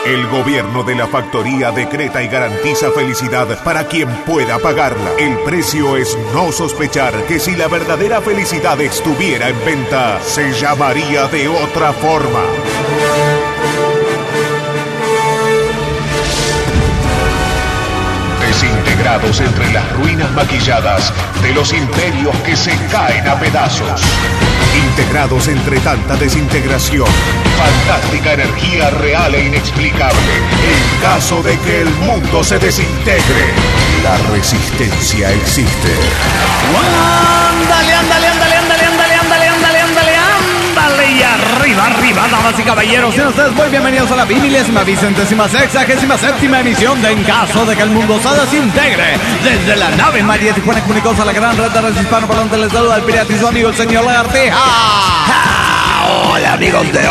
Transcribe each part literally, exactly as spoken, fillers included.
El gobierno de la factoría decreta y garantiza felicidad para quien pueda pagarla. El precio es no sospechar que si la verdadera felicidad estuviera en venta, se llamaría de otra forma. Desintegrados entre las ruinas maquilladas de los imperios que se caen a pedazos. Integrados entre tanta desintegración, fantástica energía real e inexplicable. En caso de que el mundo se desintegre, la resistencia existe. ¡Ándale, ándale, ándale, ándale, ándale, ándale, ándale, ándale, ándale! Y arriba, arriba, damas y caballeros, sean ustedes muy bienvenidos a la vigésima, vicentésima, sexagésima séptima emisión de En Caso de que el Mundo se Desintegre. Desde la nave María Tijuana comunicados a la gran red de redes hispanoparlantes, les saluda el pirata y su amigo el señor Lagartija. Hola amigos de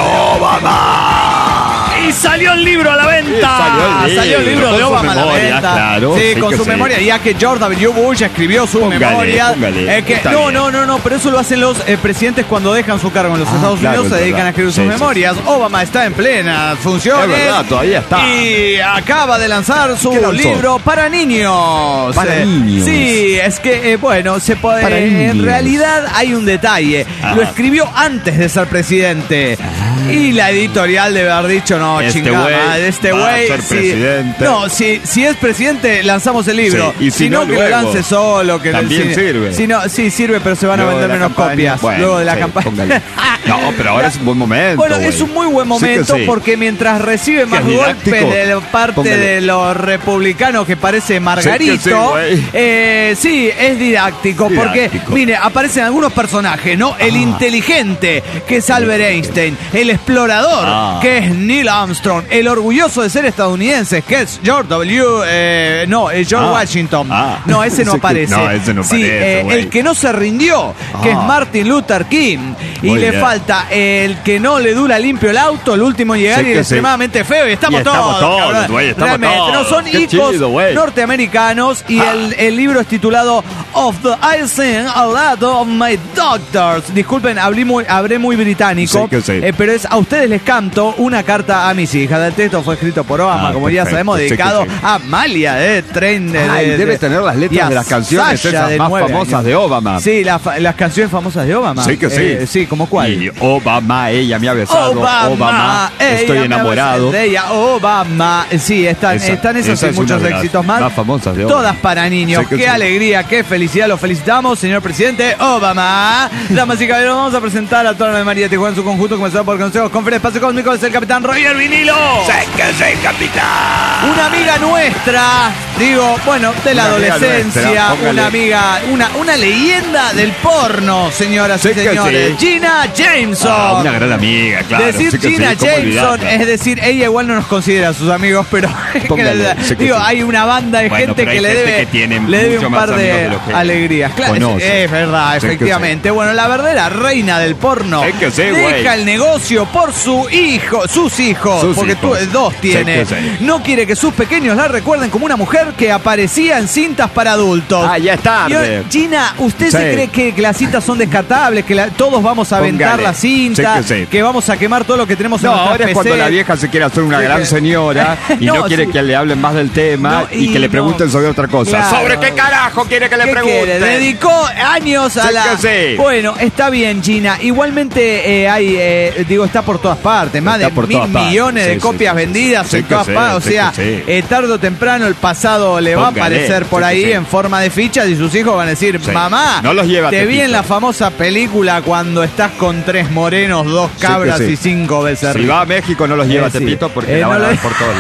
Obama. Y salió el libro a la venta. Salió el libro, salió el libro de Obama memoria, a la venta. Claro, sí, sí con su sí. memoria, ya que George W. Bush escribió su póngale, memoria. Póngale, eh, que, no, bien. no, no, no, pero eso lo hacen los eh, presidentes cuando dejan su cargo en los Ah, Estados claro, Unidos, se es dedican verdad. a escribir Sí, sus sí, memorias. sí. Obama está en plena funciones. Es verdad, todavía está. Y acaba de lanzar su ¿Qué lanzó? libro para niños. Para Eh, niños. Sí, es que, eh, bueno, se puede. Para En niños. realidad hay un detalle. Ajá. Lo escribió antes de ser presidente. Y la editorial debe haber dicho, no, Este chingada, güey este va a güey. ser si- presidente. No, si, si es presidente, lanzamos el libro. Sí, y si, si no, no, que luego. lo lance solo. Que También si- sirve. Si no, sí, sirve, pero se van Luego a de vender la menos campaña. copias. Bueno, luego de la sí, campaña. póngale. No, pero ahora es un buen momento. Bueno, güey. es un muy buen Sí que momento sí. porque mientras recibe más es didáctico. golpes de parte Póngale. de los republicanos que parece Margarito, Sí que sí, güey. eh, sí, es didáctico, porque, Didáctico. mire, aparecen algunos personajes, ¿no? El Ah. inteligente, que es Albert Einstein, el explorador, Ah. que es Neil Armstrong, el orgulloso de ser estadounidense, que es George W. eh, no, es George Ah. Washington. Ah. No, ese no Ese que- aparece. no, ese no sí, aparece, eh, güey. el que no se rindió, que es Ah. Martin Luther King. Y Muy le bien. falta el que no le dura limpio el auto, el último en llegar Sí y el que sí. extremadamente feo. Y estamos, Y estamos todos, todos, cabrón. güey, estamos Realmente, todos. no son Qué icos chido, güey. norteamericanos. Y Ah. el, el libro es titulado Of the I Sing a Lot of My Doctors. Disculpen, hablé muy, hablé muy británico. Sí que sí. eh, pero es a ustedes les canto una carta a mis hijas. El texto fue escrito por Obama, Ah, como ya perfecto, sabemos, sí que dedicado sí. a Amalia de Tren de, Ay, de- debe de- tener las y letras a de las canciones Sasha, esas de más nueve famosas años. de Obama. Sí, la fa- las canciones famosas de Obama. Sí que sí. Eh, sí, ¿como cuál? Y Obama, ella me ha besado. Obama, Obama, ella estoy me enamorado. besé de ella, Obama. Sí, están, Esa- están esos esa y es muchos una de las éxitos más. más famosas de Obama. Todas para niños. Sí que Qué sí. alegría, qué felicidad. Lo felicitamos, señor presidente Obama. Damas y caballeros, vamos a presentar a toda la María Tijuana en su conjunto, comenzando por consejos con Fer Espacio Cósmico, es el capitán Roger Vinilo. Sé que soy capitán. Una amiga nuestra, digo, bueno, de la Una amiga adolescencia, nuestra, póngale. una amiga, una, una leyenda del porno, señoras y Sí que señores. sí. Gina Jameson. Ah, una gran amiga, claro. Decir sí que sí, Gina ¿cómo Jameson, olvidarla? es decir, ella igual no nos considera a sus amigos, pero Póngale, sí que digo, sí. hay una banda de Bueno, gente pero que hay le gente debe, que tiene le debe mucho un más par de amigos de lo que alegrías. Claro, es, conoce. es verdad, Sí que efectivamente. Bueno, la verdadera reina del porno Sí que sí, deja güey. el negocio por su hijo, sus hijos, Sus porque hijos. tú dos tiene. Sí que sí. No quiere que sus pequeños la recuerden como una mujer que aparecía en cintas para adultos. Ah, ya es tarde. Yo- Gina, ¿usted Sí. se cree que, que las cintas son descartables, que la- todos vamos a aventar Póngale. la cinta, Sí que sí. que vamos a quemar todo lo que tenemos No, en nuestra ahora es P C? cuando la vieja se quiere hacer una Sí, gran que- señora y no, No, quiere sí. que le hablen más del tema No, y, que y le pregunten no. sobre otra cosa. Claro. ¿Sobre qué carajo quiere que le ¿Qué pregunten? quiere? Dedicó años a Sí la... que sí. Bueno, está bien, Gina. Igualmente eh, hay, eh, digo, está por todas partes. Más Está de por mil todas partes. millones de Sí, copias sí, sí, vendidas sí. en Sí todas que partes. O sí, sea, sí que sí. eh, tarde o temprano el pasado le va a Póngale, aparecer por sí que ahí sí. en forma de fichas y sus hijos van a decir, Sí. mamá, No los lleva a te vi Tepito. en la famosa película cuando estás con tres morenos, dos que cabras sí. y cinco becerros. Si va a México no los lleva Eh, a sí. Tepito porque Eh, la van no a lo- ver por todos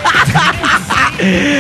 lados.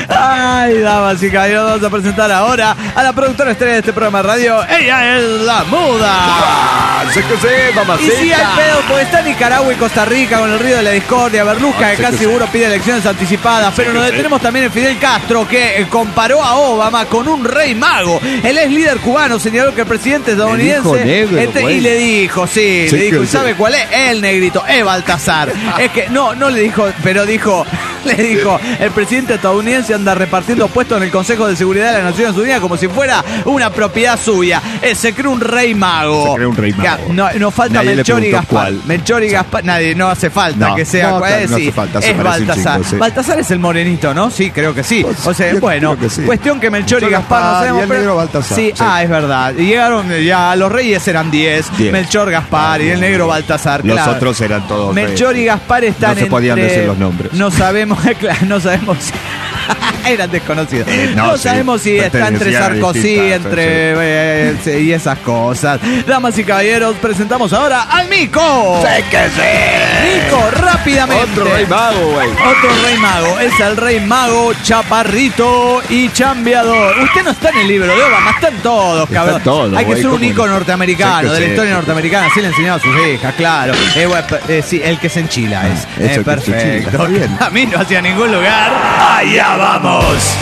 Ay, damas y caballeros, vamos a presentar ahora a la productora estrella de este programa de radio. Ella es la muda. Ah, sé que sí, Y mamacita. sí hay pedo, porque está Nicaragua y Costa Rica con el río de la discordia. Berlusca, Ah, que sí casi que sí. seguro pide elecciones anticipadas. Pero que nos sí. detenemos también en Fidel Castro, que eh, comparó a Obama con un rey mago. El ex líder cubano señaló que el presidente estadounidense. dijo negro, este- güey. y le dijo, sí, Sí le dijo, que ¿y sí. sabe cuál es? El negrito, es Baltasar. Es que no, no le dijo, pero dijo. Le dijo, el presidente estadounidense anda repartiendo puestos en el Consejo de Seguridad de las Naciones Unidas como si fuera una propiedad suya. Eh, se cree un rey mago. Se cree un rey mago. No, no falta Nadie le Melchor y preguntó Gaspar. cuál. Melchor y Gaspar. Nadie, no hace falta No, que sea. no, cuál claro, es, no sí, hace falta, se es parece un Baltasar. chingo, sí. Baltasar es el morenito, ¿no? Sí, creo que sí. Pues, O sea, yo bueno, creo que sí. cuestión que Melchor y Melchor, Gaspar no Gaspar sabemos. y el pero- negro Baltasar. Sí, Sí. ah, es verdad. Llegaron ya, los reyes eran diez. Diez. Melchor, Gaspar y el negro Baltasar. Los claro. otros eran todos Melchor reyes. y Gaspar están No se podían entre- decir los nombres. No sabemos, claro, no sabemos si... Eran desconocidos. Eh, no no, sí. sabemos si está entre Pertenecían a Sarkozy, distintas, entre sí. eh, sí, y esas cosas. Damas y caballeros, presentamos ahora al Mico. ¡Sé que sí! Mico, rápidamente. Otro rey mago, güey. Otro rey mago. Es el rey mago, chaparrito y chambeador. Usted no está en el libro de Obama, están todos, Están cabrón. todos, Hay que güey, ser un ¿cómo Nico no? norteamericano, Sí que de la sí, historia sí. norteamericana. Así le enseñaba a sus hijas, claro. Eh, bueno, eh, sí, el que se enchila es. eso, Eh, el que se perfecto. enchila, está bien. A mí no hacia ningún lugar. Allá vamos.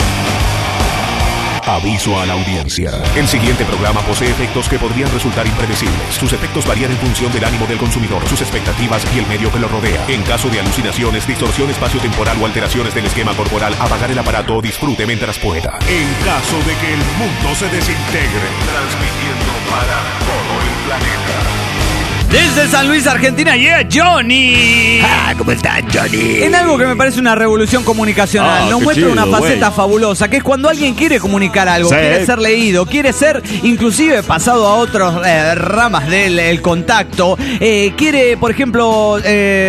Aviso a la audiencia. El siguiente programa posee efectos que podrían resultar impredecibles. Sus efectos varían en función del ánimo del consumidor, sus expectativas y el medio que lo rodea. En caso de alucinaciones, distorsión espaciotemporal o alteraciones del esquema corporal, apagar el aparato o disfrute mientras pueda. En caso de que el mundo se desintegre, transmitiendo para todo el planeta. Desde San Luis, Argentina, yeah, Johnny. Ah, ¿cómo estás, Johnny? En algo que me parece una revolución comunicacional, Ah, nos qué muestra chido, una faceta güey. fabulosa, que es cuando alguien quiere comunicar algo, Sí. quiere ser leído, quiere ser inclusive pasado a otras eh, ramas del el contacto, eh, quiere, por ejemplo,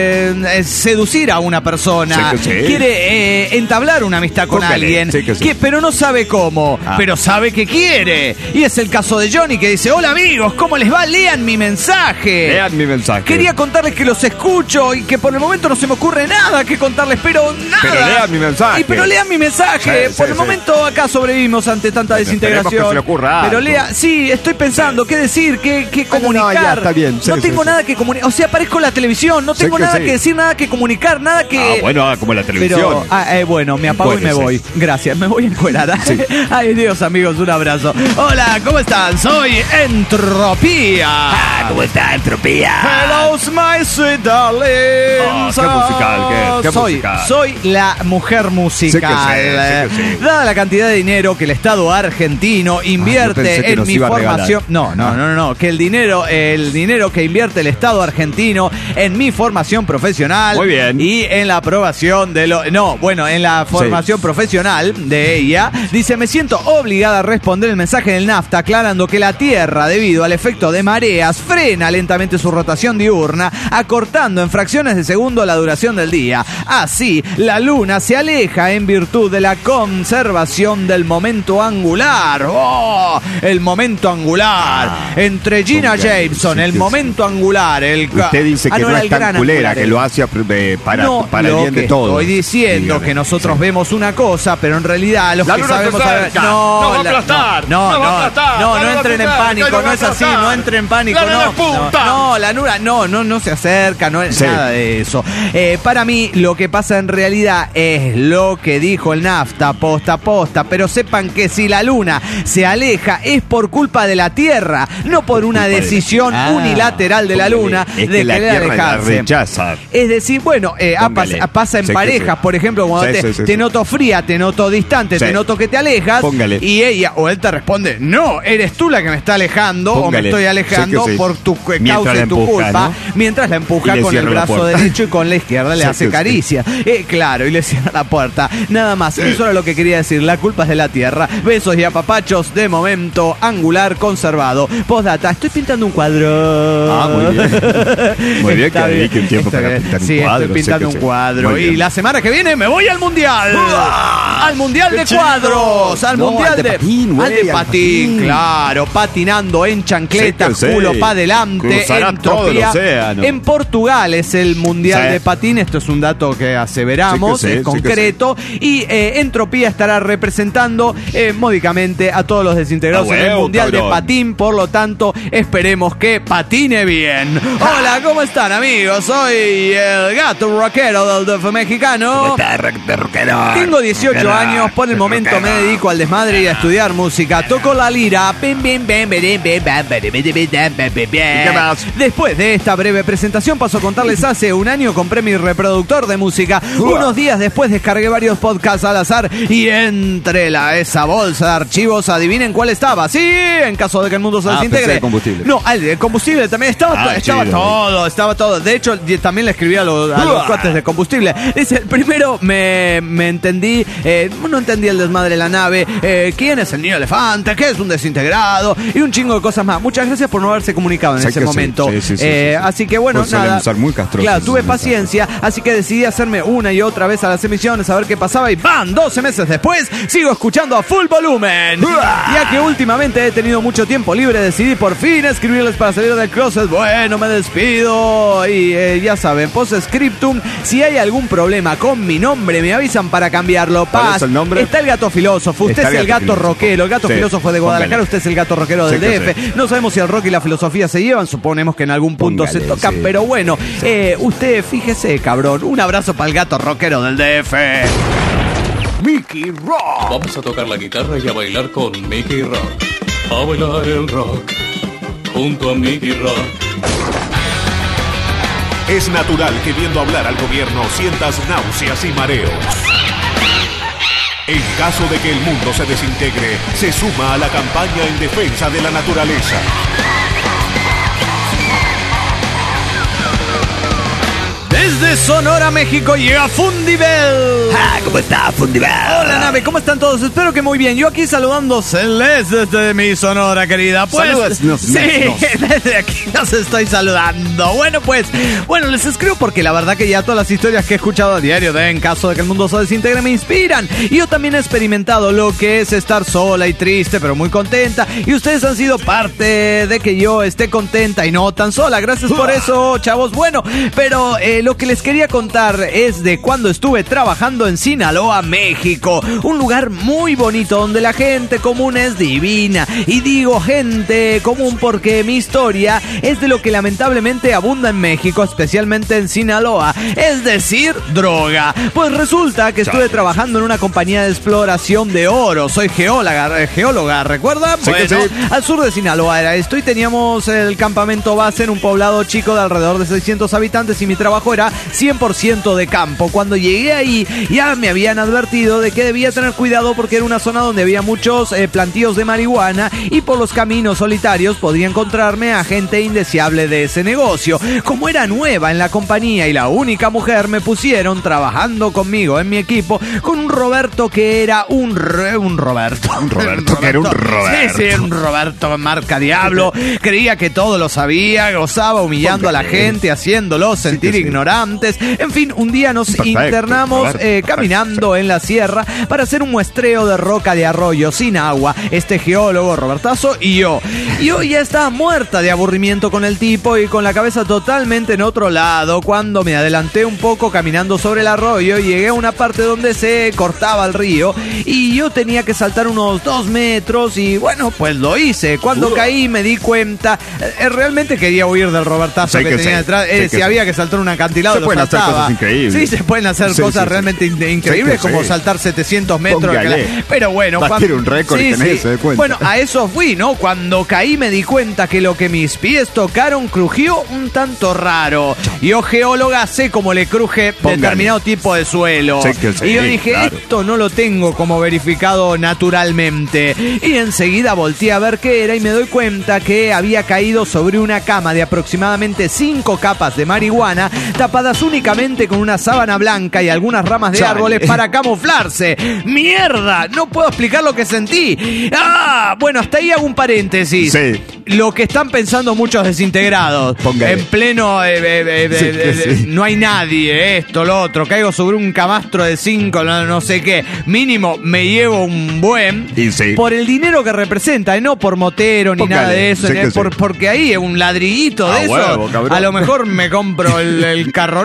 eh, seducir a una persona, Sí que sí. quiere eh, entablar una amistad con Póngale, alguien, sí que sí. que- pero no sabe cómo, Ah. pero sabe que quiere. Y es el caso de Johnny, que dice, hola amigos, ¿cómo les va? Lean mi mensaje. Lean mi mensaje. Quería contarles que los escucho y que por el momento no se me ocurre nada que contarles, pero nada. Pero lean mi mensaje. Y pero lean mi mensaje. Sí, por sí, el sí. momento acá sobrevivimos ante tanta Bueno, esperemos desintegración. que se le ocurra Pero algo. lea, sí, estoy pensando qué decir, qué, qué Bueno, no, comunicar. ya, está bien. Sí, no sí, tengo sí. nada que comunicar. O sea, aparezco en la televisión, no Sí tengo que nada sí. que decir, nada que comunicar, nada que. Ah, bueno, ah, como la televisión. Pero, ah, eh, bueno, me apago Puede y me ser. voy. Gracias, me voy a encuerar. Ay, Dios, amigos, un abrazo. Hola, ¿cómo están? Soy Entropía. Ah, ¿cómo está, Entropía? Hello, my sweet darling. Oh, qué musical, qué- qué soy, musical. soy la mujer musical. Sí que sí, sí que sí. Dada la cantidad de dinero que el Estado argentino invierte pensé que en nos mi iba a regalar. formación. No, no, no, no, no, que el dinero, el dinero que invierte el Estado argentino en mi formación profesional. Muy bien. Y en la aprobación de lo. No, bueno, en la formación profesional de ella. Dice, me siento obligada a responder el mensaje del NAFTA aclarando que la Tierra, debido al efecto de mareas, frena lentamente su rotación diurna, acortando en fracciones de segundo la duración del día. Así, la Luna se aleja en virtud de la conservación del momento angular. ¡Oh! El momento angular. Entre Gina póngale, Jameson, sí el que momento angular. El ca- Usted dice Ah, que no, era es el tan gran culera, angular, que el- lo hace eh, para, no, para el lo bien que de todos. estoy diciendo Dígame, que nosotros sí. vemos una cosa, pero en realidad los La que luna se sabemos acerca, no, nos va a la- aplastar, no, nos va a no, aplastar, no, la no luna entren se en acerca, pánico, nos va no a es así, aplastar. no entren en pánico, La luna no, es punta. no, no, la luna, no, no, no se acerca, no es Sí. nada de eso. Eh, para mí lo que pasa en realidad es lo que dijo el NAFTA, posta a posta, pero sepan que si la luna se aleja es por culpa de la Tierra, no por una culpa de la- decisión Ah, unilateral de la póngale, luna es de que la querer Tierra la alejarse. rechaza. Es decir, bueno, eh, ah, Póngale. pasa, pasa en Sí que parejas, sí. por ejemplo, cuando Sí, te, sí, sí, te sí. noto fría, te noto distante, Sí. te noto que te alejas, Póngale. y ella o él te responde, no, eres tú la que me está alejando o me Póngale. estoy alejando Sí que sí. por tu eh, Mientras causa la y tu empuja, culpa, ¿no? mientras la empuja Y le con el cierra la brazo puerta. derecho y con la izquierda le Sí hace que sí. caricia. Eh, claro, y le cierra la puerta. Nada más, eso era lo que quería decir, la culpa es de la Tierra. Besos y apapachos, de momento, angular conservado. Postdata, estoy pintando un cuadro. Ah, muy bien. Muy bien, que Está dedique un tiempo está para bien. pintar un Sí, cuadro, estoy sé pintando que un sí. cuadro. Muy Y bien. la semana que viene me voy al mundial. Al mundial ¡Qué de chido! cuadros. Al No, mundial al de de patín, al güey, de al patín, patín. claro. Patinando en chancleta, Sí que sí. culo para adelante. Cruzará todo el Entropía. océano. En Portugal es el mundial Sí. de patín. Esto es un dato que aseveramos, Sí que sí, es sí que concreto. Y eh, Entropía estará representando eh, módicamente a todos los desintegrados Ah, en el huevo, mundial de cabrón. patín. Por lo tanto, esperemos que patine bien. Hola, ¿cómo están, amigos? Soy el gato rockero del D F mexicano. Tengo dieciocho años, por el momento me dedico al desmadre y a estudiar música. Toco la lira. Pim, pim, pim, pim, pim, pim, pim, pim, pim, pim, pim, pim. ¿Y qué más? Después de esta breve presentación paso a contarles, hace un año compré mi reproductor de música. Unos días después descargué varios podcasts al azar y entre la, esa bolsa de archivos, adivinen cuál estaba. Sí, en caso de que el mundo se Ah, desintegre. pensé de combustible. No, el de combustible también estaba, Ah, estaba chido. todo, estaba todo. De hecho, y también le escribí a los, a los cuates de combustible. Dice, primero me, me entendí, eh, no entendí el desmadre de la nave, eh, quién es el niño elefante, qué es un desintegrado y un chingo de cosas más. Muchas gracias por no haberse comunicado en Sé ese que sí, momento. sí, sí, sí, Eh, sí, sí. Así que bueno, Pues suelen nada. ser muy castrosos Claro, tuve esos paciencia, así que decidí hacerme una y otra vez a las emisiones a ver qué pasaba y ¡bam! doce meses después sigo escuchando a full volumen. Ya que últimamente he tenido mucho tiempo libre, decidí por fin escribirles para salir del closet. Bueno, me despido y eh, ya saben, post-scriptum, si hay algún problema con mi nombre me avisan para cambiarlo. ¿Cuál Paz, es el nombre? está el gato filósofo, usted Está es el gato filósofo. rockero, el gato Sí, filósofo de Guadalajara, póngale. usted es el gato rockero del Sí que D F. sí. No sabemos si el rock y la filosofía se llevan, suponemos que en algún punto Póngale, se tocan, sí. pero bueno, eh, usted fíjese, cabrón, un abrazo para el gato rockero del D F. Mickey Rock. Vamos a tocar la guitarra y a bailar con Mickey Rock. A bailar el rock junto a Mickey Rock. Es natural que viendo hablar al gobierno sientas náuseas y mareos. En caso de que el mundo se desintegre, se suma a la campaña en defensa de la naturaleza. Desde Sonora, México, llega Fundibel. Ah, ¿cómo está, Fundibel? Hola, nave, ¿cómo están todos? Espero que muy bien. Yo aquí saludándoseles desde mi Sonora, querida. Pues, Salúdanos, sí, nos. desde aquí los estoy saludando. Bueno, pues, bueno, les escribo porque la verdad que ya todas las historias que he escuchado a diario de en caso de que el mundo se desintegre me inspiran. Y yo también he experimentado lo que es estar sola y triste, pero muy contenta. Y ustedes han sido parte de que yo esté contenta y no tan sola. Gracias por eso, chavos. Bueno, pero eh, lo que les quería contar es de cuando estuve trabajando en Sinaloa, México. Un lugar muy bonito donde la gente común es divina. Y digo gente común porque mi historia es de lo que lamentablemente abunda en México, especialmente en Sinaloa. Es decir, droga. Pues resulta que estuve trabajando en una compañía de exploración de oro. Soy geóloga, eh, geóloga, ¿recuerdan? Sí que Bueno, sí. al sur de Sinaloa era esto y teníamos el campamento base en un poblado chico de alrededor de seiscientos habitantes y mi trabajo era cien por ciento de campo. Cuando llegué ahí ya me habían advertido de que debía tener cuidado porque era una zona donde había muchos eh, plantíos de marihuana y por los caminos solitarios podría encontrarme a gente indeseable de ese negocio. Como era nueva en la compañía y la única mujer, me pusieron trabajando conmigo en mi equipo con un Roberto que era un, re- un Roberto. Un Roberto, que era un Roberto. Sí, sí, un Roberto marca Diablo. Creía que todo lo sabía, gozaba humillando a la Póngale. gente, haciéndolos sentir que sí. ignorantes. En fin, un día nos Perfecto, internamos Roberto, eh, perfecto. caminando en la sierra para hacer un muestreo de roca de arroyo sin agua. Este geólogo, Robertazo, y yo. Yo ya estaba muerta de aburrimiento con el tipo y con la cabeza totalmente en otro lado. Cuando me adelanté un poco caminando sobre el arroyo, llegué a una parte donde se cortaba el río y yo tenía que saltar unos dos metros y bueno, pues lo hice. Cuando caí me di cuenta, eh, realmente quería huir del Robertazo Sí que, que tenía sí, detrás. sí Eh, que si sí. había que saltar un acantilado, Se lo pueden hacer saltaba. cosas increíbles. Sí, se pueden hacer Sí, cosas sí, sí. realmente in- increíbles, Sí que como sí. saltar setecientos metros. Póngale. que la- Pero bueno, Batir un récord y tener eso de cuenta. bueno, a eso fui, ¿no? Cuando caí me di cuenta que lo que mis pies tocaron crujió un tanto raro. Yo, geóloga, sé cómo le cruje Póngale. determinado tipo de suelo. Sí que sí, y yo dije, claro. esto no lo tengo como verificado naturalmente. Y enseguida volteé a ver qué era y me doy cuenta que había caído sobre una cama de aproximadamente cinco capas de marihuana, tapadas únicamente con una sábana blanca y algunas ramas de Chale. árboles para camuflarse. ¡Mierda! No puedo explicar lo que sentí. ¡Ah! Bueno, hasta ahí hago un paréntesis. Sí. Lo que están pensando muchos desintegrados. Póngale. En pleno... eh, eh, eh, Sí, eh, que eh, sí. No hay nadie, esto, lo otro. Caigo sobre un camastro de cinco, no, no sé qué. Mínimo me llevo un buen. Y sí. Por el dinero que representa, y no por motero ni Póngale, nada de eso. sí ni que por- sí. porque ahí es un ladrillito de A eso. huevo, cabrón. A lo mejor me compro el, el carro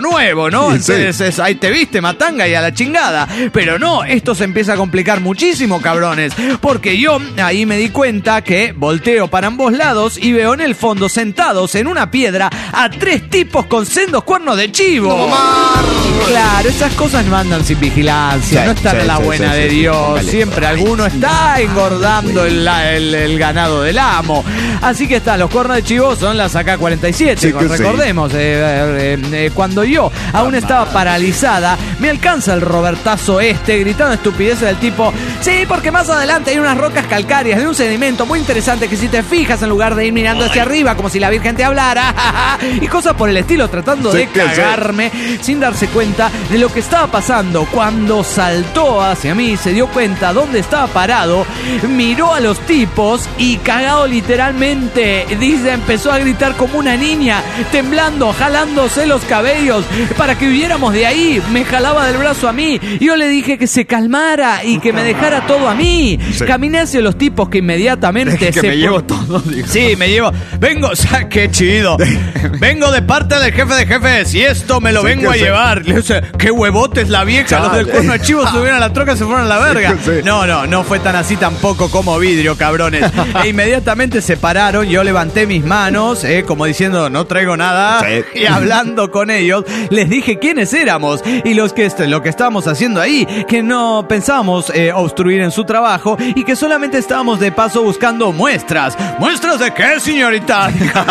nuevo, ¿no? Sí, Entonces sí. es, ahí te viste, matanga, y a la chingada. Pero no, esto se empieza a complicar muchísimo, cabrones. Porque yo ahí me di cuenta que volteo para ambos lados y veo en el fondo, sentados en una piedra, a tres tipos con sendos cuernos de chivo. No, claro, esas cosas no andan sin vigilancia, Sí, no están sí, a la sí, buena sí, de sí, Dios. póngale. Siempre alguno está engordando el, el, el ganado del amo. Así que está, los cuernos de chivo son las A K cuarenta y siete, Sí que recordemos. Eh, eh, eh, cuando yo aún estaba paralizada, me alcanza el Robertazo este gritando estupideces del tipo: sí, porque más adelante hay unas rocas calcáreas de un sedimento muy interesante que si te fijas, en lugar de ir mirando hacia arriba como si la Virgen te hablara y cosas por el estilo, tratando Sí de que sí. cagarme sin darse cuenta de lo que estaba pasando. Cuando saltó hacia mí, se dio cuenta dónde estaba parado, miró a los tipos y, cagado literalmente, dice, empezó a gritar como una niña, temblando, jalándose los cabellos para que huyéramos de ahí. Me jalaba del brazo a mí. Yo le dije que se calmara y que me dejara todo a mí. Sí. Caminé hacia los tipos que inmediatamente que se me pu- llevo todo, digo. Sí, me llevo. Vengo, o sea, qué chido. Vengo de parte del jefe de jefes y esto me lo Sí, vengo a que sí. llevar. Le dice, qué huevotes la vieja. Chale. Los del cuerno de chivo subieron a la troca y se fueron a la verga. que sí. No, no, no fue tan así tampoco como vidrio, cabrones. E inmediatamente se pararon. Yo levanté mis manos, eh, como diciendo, no traigo nada. Sí. Y hablando con ellos, les dije quiénes éramos y los que est- lo que estábamos haciendo ahí, que no pensábamos eh, obstruir en su trabajo y que solamente estábamos de paso buscando muestras. ¿Muestras de qué, señorita?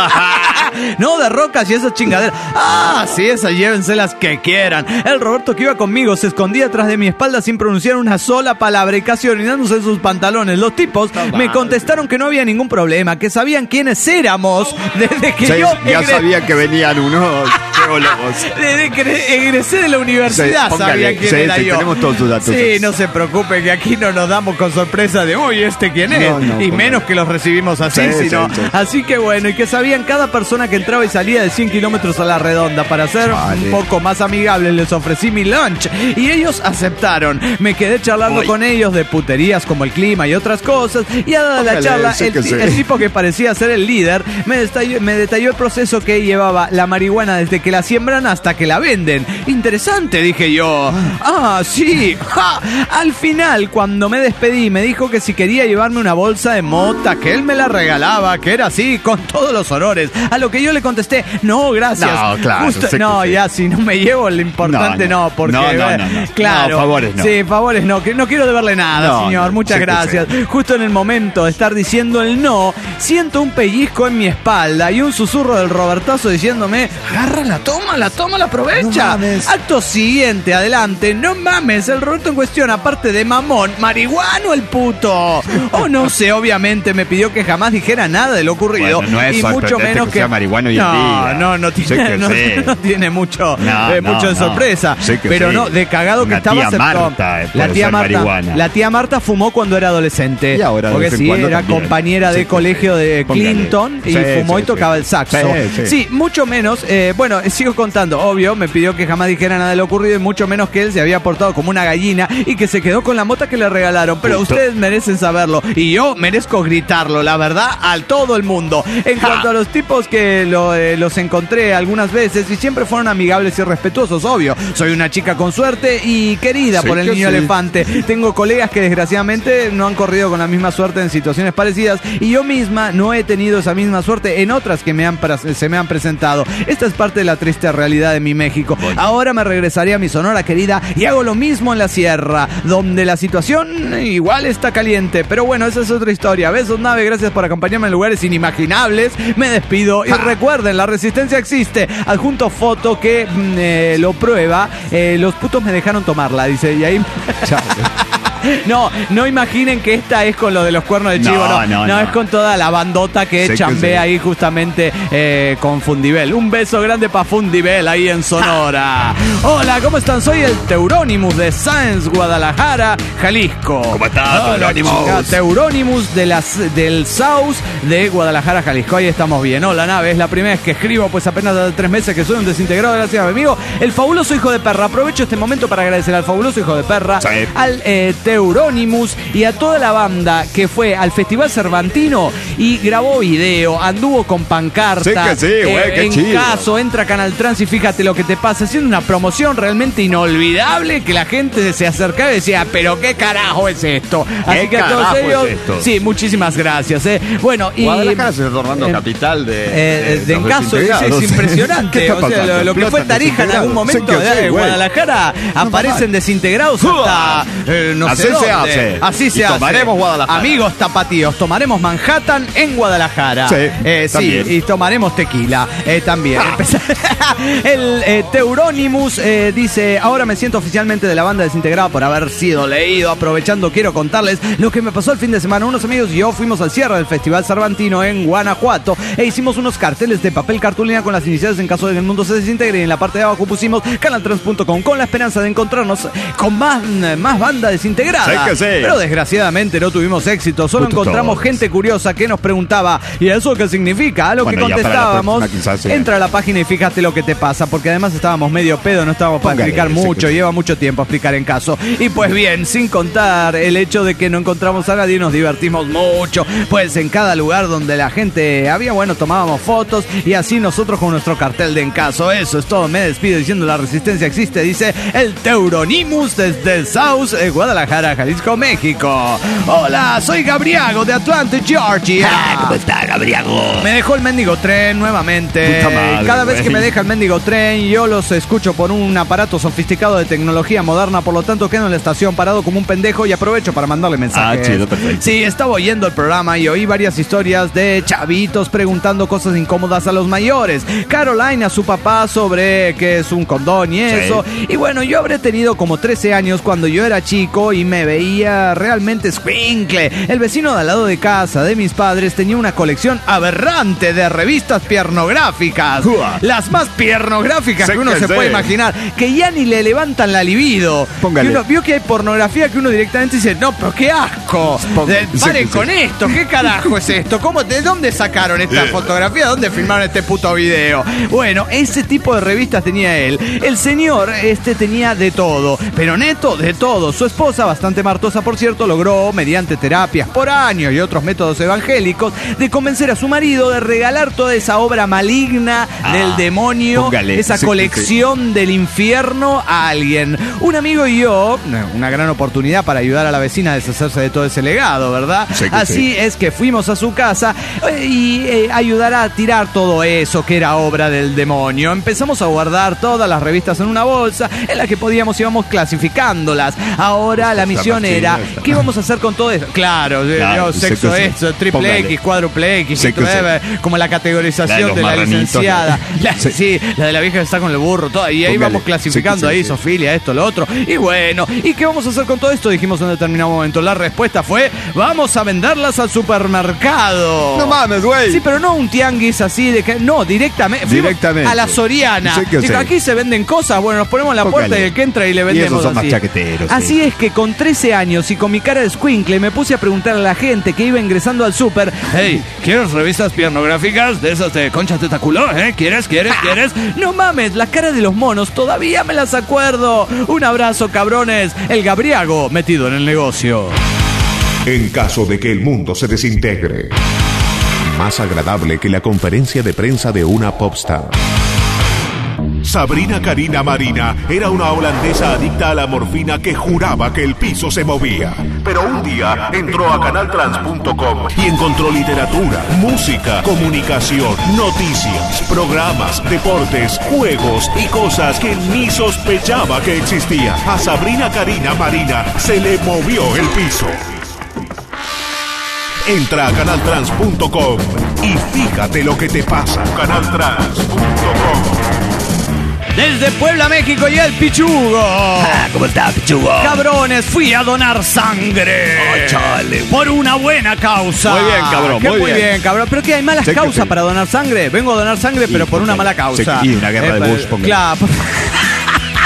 No, de rocas y esas chingaderas. Ah, sí, esas llévenselas que quieran. El Roberto que iba conmigo se escondía atrás de mi espalda sin pronunciar una sola palabra y casi orinándose en sus pantalones. Los tipos me contestaron que no había ningún problema, que sabían quiénes éramos desde que Sí, yo ya egre- sabía que venían unos geólogos. desde que egresé de la universidad. Sí, póngale. Sabía quién Sí, era sí, yo. tenemos todos sus datos. Sí, no se preocupe que aquí no nos damos con sorpresa de, uy, ¿este quién es? No, no, y póngale. menos que los recibimos así, Sí, sino. sí, sí. Así que bueno, y que sabían cada persona que entraba y salía de cien kilómetros a la redonda. Para ser Chale. un poco más amigable, les ofrecí mi lunch y ellos aceptaron. Me quedé charlando Uy. con ellos de puterías como el clima y otras cosas. Y a la Póngale, charla, sí el, que ti- sí. el tipo que parecía ser el líder me detalló, me detalló el proceso que llevaba la marihuana desde que la siembran hasta que la venden. Interesante, dije yo. Ah, sí. Ja. Al final, cuando me despedí, me dijo que si quería llevarme una bolsa de mota, que él me la regalaba, que era así, con todos los honores. A lo que yo le contesté, no, gracias. No, claro, Justo- sé que no, sí. ya, si no me llevo, lo importante no, No, no. porque... No, no, eh, no, no. Claro. No, favores no. Sí, favores no, que no quiero deberle nada, No, señor. no, Muchas sé que gracias. Justo en el momento de estar diciendo el no, siento un pellizco en mi espalda y un susurro del Robertazo diciéndome, agárrala, tómala, tómala, aprovecha. No mames. Acto siguiente, adelante, no mames, el Roberto en cuestión, aparte de mamón, marihuano el puto. O no sé, obviamente me pidió que jamás dijera nada de lo ocurrido. Bueno, no es y mucho sorprendente menos que que... sea marihuano hoy en no, día. no, no Sé tiene, que no, sí. no tiene mucho, No, eh, no, mucho de no. sorpresa. Sé que Pero sí. no, de cagado que Una estaba tía aceptó. Marta, eh, La por tía usar Marta, marihuana. la tía Marta fumó cuando era adolescente. Y ahora de porque vez en sí, cuando era también. compañera Sí, de sí, colegio sí. de Póngale. Clinton y Sí, fumó y sí, tocaba sí. el saxo. Sí, sí. mucho menos, eh, bueno, sigo contando, obvio, me pidió que jamás dijera nada de lo ocurrido y mucho menos que él se había portado como una gallina y que se quedó con la mota que le regalaron. Pero Justo. ustedes merecen saberlo y yo merezco gritarlo, la verdad, a todo el mundo. En cuanto a los tipos que lo, eh, los encontré algunas veces y siempre fueron amigables y respetuosos, obvio. Soy una chica con suerte y querida Sí por el que niño sí. elefante. Tengo colegas que desgraciadamente no han corrido con la misma suerte en situaciones parecidas y yo misma no he tenido esa misma suerte en otras que me han, pre- se me han presentado. Esta es parte de la triste realidad de mi México. Ahora me regresaré a mi Sonora querida y hago lo mismo en la sierra, donde la situación igual está caliente. Pero bueno, esa es otra historia. Besos, nave, gracias por acompañarme en lugares inimaginables. Me despido y recuerden, la resistencia existe. Adjunto foto que mm, eh, lo prueba. Eh, los putos me dejaron tomarla, dice. Y ahí... No, no imaginen que esta es con lo de los cuernos de chivo, no, No, no, no, no. es con toda la bandota que Sé que chambea sí. ahí justamente eh, con Fundibel. Un beso grande para Fundibel ahí en Sonora. Hola, ¿cómo están? Soy el Teurónimus de Sáenz, Guadalajara, Jalisco. ¿Cómo estás, Hola, Teurónimus? chica. Teurónimus de las, del Saus de Guadalajara, Jalisco. Ahí estamos bien. Hola, nave, es la primera vez que escribo, pues apenas hace tres meses que soy un desintegrado. Gracias a mi amigo, el fabuloso hijo de perra. Aprovecho este momento para agradecer al fabuloso hijo de perra, Sí. al eh, Teuronimus y a toda la banda que fue al Festival Cervantino y grabó video, anduvo con pancarta. Sí que sí, güey, eh, qué en chido. caso, entra a Canal Trans y fíjate lo que te pasa, haciendo una promoción realmente inolvidable que la gente se acercaba y decía, pero qué carajo es esto. Así que a todos carajo ellos, es esto? sí, muchísimas gracias. Eh. Bueno, y Guadalajara se está tornando eh, capital de, eh, de, de los Encaso, es, desintegrados. es impresionante. ¿Qué está O sea, pasando? lo, lo que fue Explotan Tarija en algún desintegrados. momento Sí que de sí, güey. Guadalajara aparecen desintegrados hasta eh, no Así sé se dónde. hace. Así se Y hace. tomaremos Guadalajara. Amigos tapatíos, tomaremos Manhattan en Guadalajara. Sí, Eh, sí, también. y tomaremos tequila eh, también. El eh, Teuronimus eh, dice, ahora me siento oficialmente de la banda desintegrada por haber sido leído. Aprovechando, quiero contarles lo que me pasó el fin de semana. Unos amigos y yo fuimos al cierre del Festival Cervantino en Guanajuato e hicimos unos carteles de papel cartulina con las iniciales en caso de que el mundo se desintegre, y en la parte de abajo pusimos canaltrans punto com con la esperanza de encontrarnos con más, más banda desintegrada. Sí que sí. Pero desgraciadamente no tuvimos éxito. Solo Justo encontramos todos. gente curiosa que nos preguntaba, ¿y eso qué significa? A lo Bueno, que ya para la contestábamos, próxima quizás sí. entra a la página y fíjate lo que te pasa, porque además estábamos medio pedo, no estábamos para Póngale, explicar sí mucho, que sí. lleva mucho tiempo explicar en caso. Y pues bien, sin contar el hecho de que no encontramos a nadie, nos divertimos mucho, pues en cada lugar donde la gente había, bueno, tomábamos fotos y así nosotros con nuestro cartel de Encaso. Eso es todo, me despido diciendo la resistencia existe, dice el Teuronimus desde South, eh, Guadalajara, Jalisco, México. Hola, soy Gabriago de Atlanta, Georgia. ¿Cómo está, Gabriago? Me dejó el mendigo tren nuevamente. Puta madre, Cada vez güey. que me deja el mendigo tren, yo los escucho por un aparato sofisticado de tecnología moderna, por lo tanto quedo en la estación parado como un pendejo y aprovecho para mandarle mensajes. Ah, chido, perfecto. Sí, estaba oyendo el programa y oí varias historias de chavitos preguntando cosas incómodas a los mayores. Caroline a su papá sobre qué es un condón y eso. Y bueno, yo habré tenido como trece años cuando yo era chico y me veía realmente escuincle. El vecino de al lado de casa de mis padres tenía una colección aberrante de revistas piernográficas. Ua. Las más piernográficas Sé que uno que se sé. puede imaginar, que ya ni le levantan la libido. Póngale. Que uno vio que hay pornografía que uno directamente dice, no, pero qué asco. Pon- Eh, sí, paren sí. con esto, ¿qué carajo es esto? ¿Cómo, ¿De dónde sacaron esta fotografía? ¿Dónde filmaron este puto video? Bueno, ese tipo de revistas tenía él. El señor este tenía de todo, pero neto de todo. Su esposa, bastante martosa por cierto, logró, mediante terapias por años y otros métodos evangélicos, de convencer a su marido de regalar toda esa obra maligna Ah, del demonio, póngale, esa sí, colección del infierno a alguien. Un amigo y yo, una gran oportunidad para ayudar a la vecina a deshacerse de todo ese legado, ¿verdad? Sí que Así sí. es que fuimos a su casa eh, y eh, ayudar a tirar todo eso que era obra del demonio. Empezamos a guardar todas las revistas en una bolsa en la que podíamos íbamos clasificándolas. Ahora la misión machina era, esta. ¿qué íbamos a hacer con todo eso? Claro, eh, Claro, yo, sí sexo que sí. eso, triple Póngale. X, cuádruple X, Sí que whatever, como la La de categorización los de la marranitos, licenciada. ¿no? La- Sí. sí, la de la vieja que está con el burro, todo. Y ahí Póngale. vamos clasificando Sí, sí, ahí, sí. Sofilia, esto, lo otro. Y bueno, ¿y qué vamos a hacer con todo esto? Dijimos en un determinado momento. La respuesta fue, vamos a venderlas al supermercado. No mames, güey. Sí, pero no un tianguis así de que. No, directamente. Fuimos Directamente. a la Soriana. Sí que Dijo, sí. aquí se venden cosas. Bueno, nos ponemos en la Póngale. puerta y el que entra y le Y vendemos esos son más así. chaqueteros, sí. Así es que con trece años y con mi cara de escuincle me puse a preguntar a la gente que iba ingresando al súper, hey, ¿quieres revistas piernográficas de esas de concha tetaculo? ¿Eh? ¿Quieres? ¿Quieres? ¿Quieres? No mames, la cara de los monos todavía me las acuerdo. Un abrazo, cabrones. El Gabriago metido en el negocio. En caso de que el mundo se desintegre. Más agradable que la conferencia de prensa de una popstar. Sabrina Karina Marina era una holandesa adicta a la morfina que juraba que el piso se movía. Pero un día entró a canaltrans punto com y encontró literatura, música, comunicación, noticias, programas, deportes, juegos y cosas que ni sospechaba que existían. A Sabrina Karina Marina se le movió el piso. Entra a canaltrans punto com y fíjate lo que te pasa. canaltrans punto com. Desde Puebla, México, y el Pichugo. Ah, ¿cómo está, Pichugo? Cabrones, fui a donar sangre. Ay, chale. Por una buena causa. Muy bien, cabrón, Qué muy muy bien. bien. cabrón. Pero que hay malas Sí que causas sí. para donar sangre. Vengo a donar sangre, pero por una mala causa. Sí, y una guerra de pero- Bush, póngale. Claro.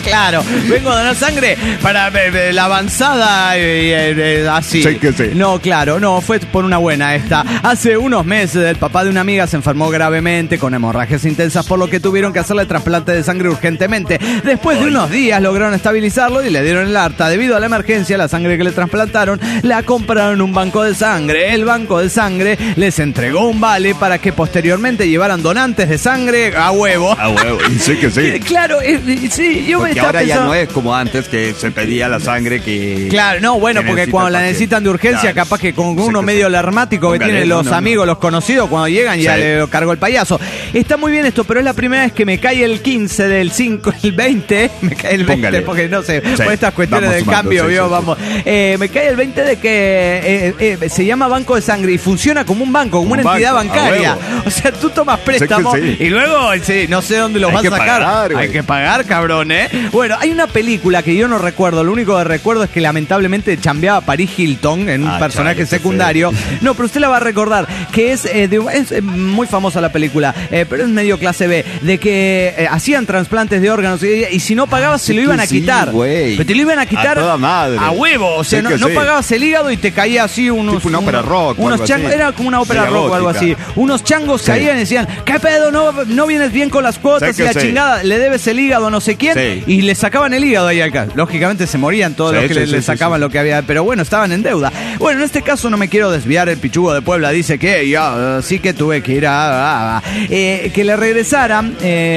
Claro, vengo a donar sangre para eh, la avanzada eh, eh, así. Sí que sí. No, claro, no, fue por una buena esta. Hace unos meses el papá de una amiga se enfermó gravemente con hemorragias intensas, por lo que tuvieron que hacerle trasplante de sangre urgentemente. Después de unos días lograron estabilizarlo y le dieron el alta. Debido a la emergencia, la sangre que le trasplantaron la compraron en un banco de sangre. El banco de sangre les entregó un vale para que posteriormente llevaran donantes de sangre a huevo. A huevo, y sí que sí. Claro, eh, eh, sí, yo me Porque estaba ahora pensando... ya no es como antes que se pedía la sangre que... Claro, no, bueno, que porque necesita cuando el la paciente. necesitan de urgencia, Claro. capaz que con Sí uno que medio sí. larmático que Póngale, tienen no, los no, no. amigos, los conocidos, cuando llegan ya Sí. le cargó el payaso. Está muy bien esto, pero es la primera vez que me cae el quince del cinco, el veinte, me cae el veinte, Póngale. porque no sé, Sí. por estas cuestiones Vamos del sumando, cambio, sí, ¿vio? sí, sí. Vamos. Eh, me cae el veinte de que eh, eh, se llama Banco de Sangre y funciona como un banco, como Un una entidad banco, a bancaria. huevo. O sea, tú tomas préstamos sí. y luego, sí, no sé dónde los Hay vas que a sacar. pagar, Hay güey. que pagar, cabrón, ¿eh? Bueno, hay una película que yo no recuerdo, lo único que recuerdo es que lamentablemente chambeaba Paris Hilton en un Ah, personaje chale, qué secundario. No, pero usted la va a recordar, que es, eh, de- es eh, muy famosa la película, eh, pero es medio clase B, de que eh, hacían trasplantes de órganos y, y si no pagabas se Sí lo iban que a sí, quitar. güey. Pero te lo iban a quitar A toda madre. a huevo, o sea, Sí no, que no sí. pagabas el hígado y te caía así unos... Tipo una ópera rock o Unos algo changos, así. era como una ópera Media rock o algo así. gótica. Unos changos Sí. caían y decían, ¿qué pedo? No, no vienes bien con las cuotas Sí y la que sí. chingada, le debes el hígado a no sé quién. Sí. Y le sacaban el hígado ahí acá. Lógicamente se morían todos Sí, los que sí, le, sí, le sí, sacaban sí. lo que había, pero bueno, estaban en deuda. Bueno, en este caso no me quiero desviar, el pichugo de Puebla dice que yo sí que tuve que ir a... a- a- eh, que le regresaran,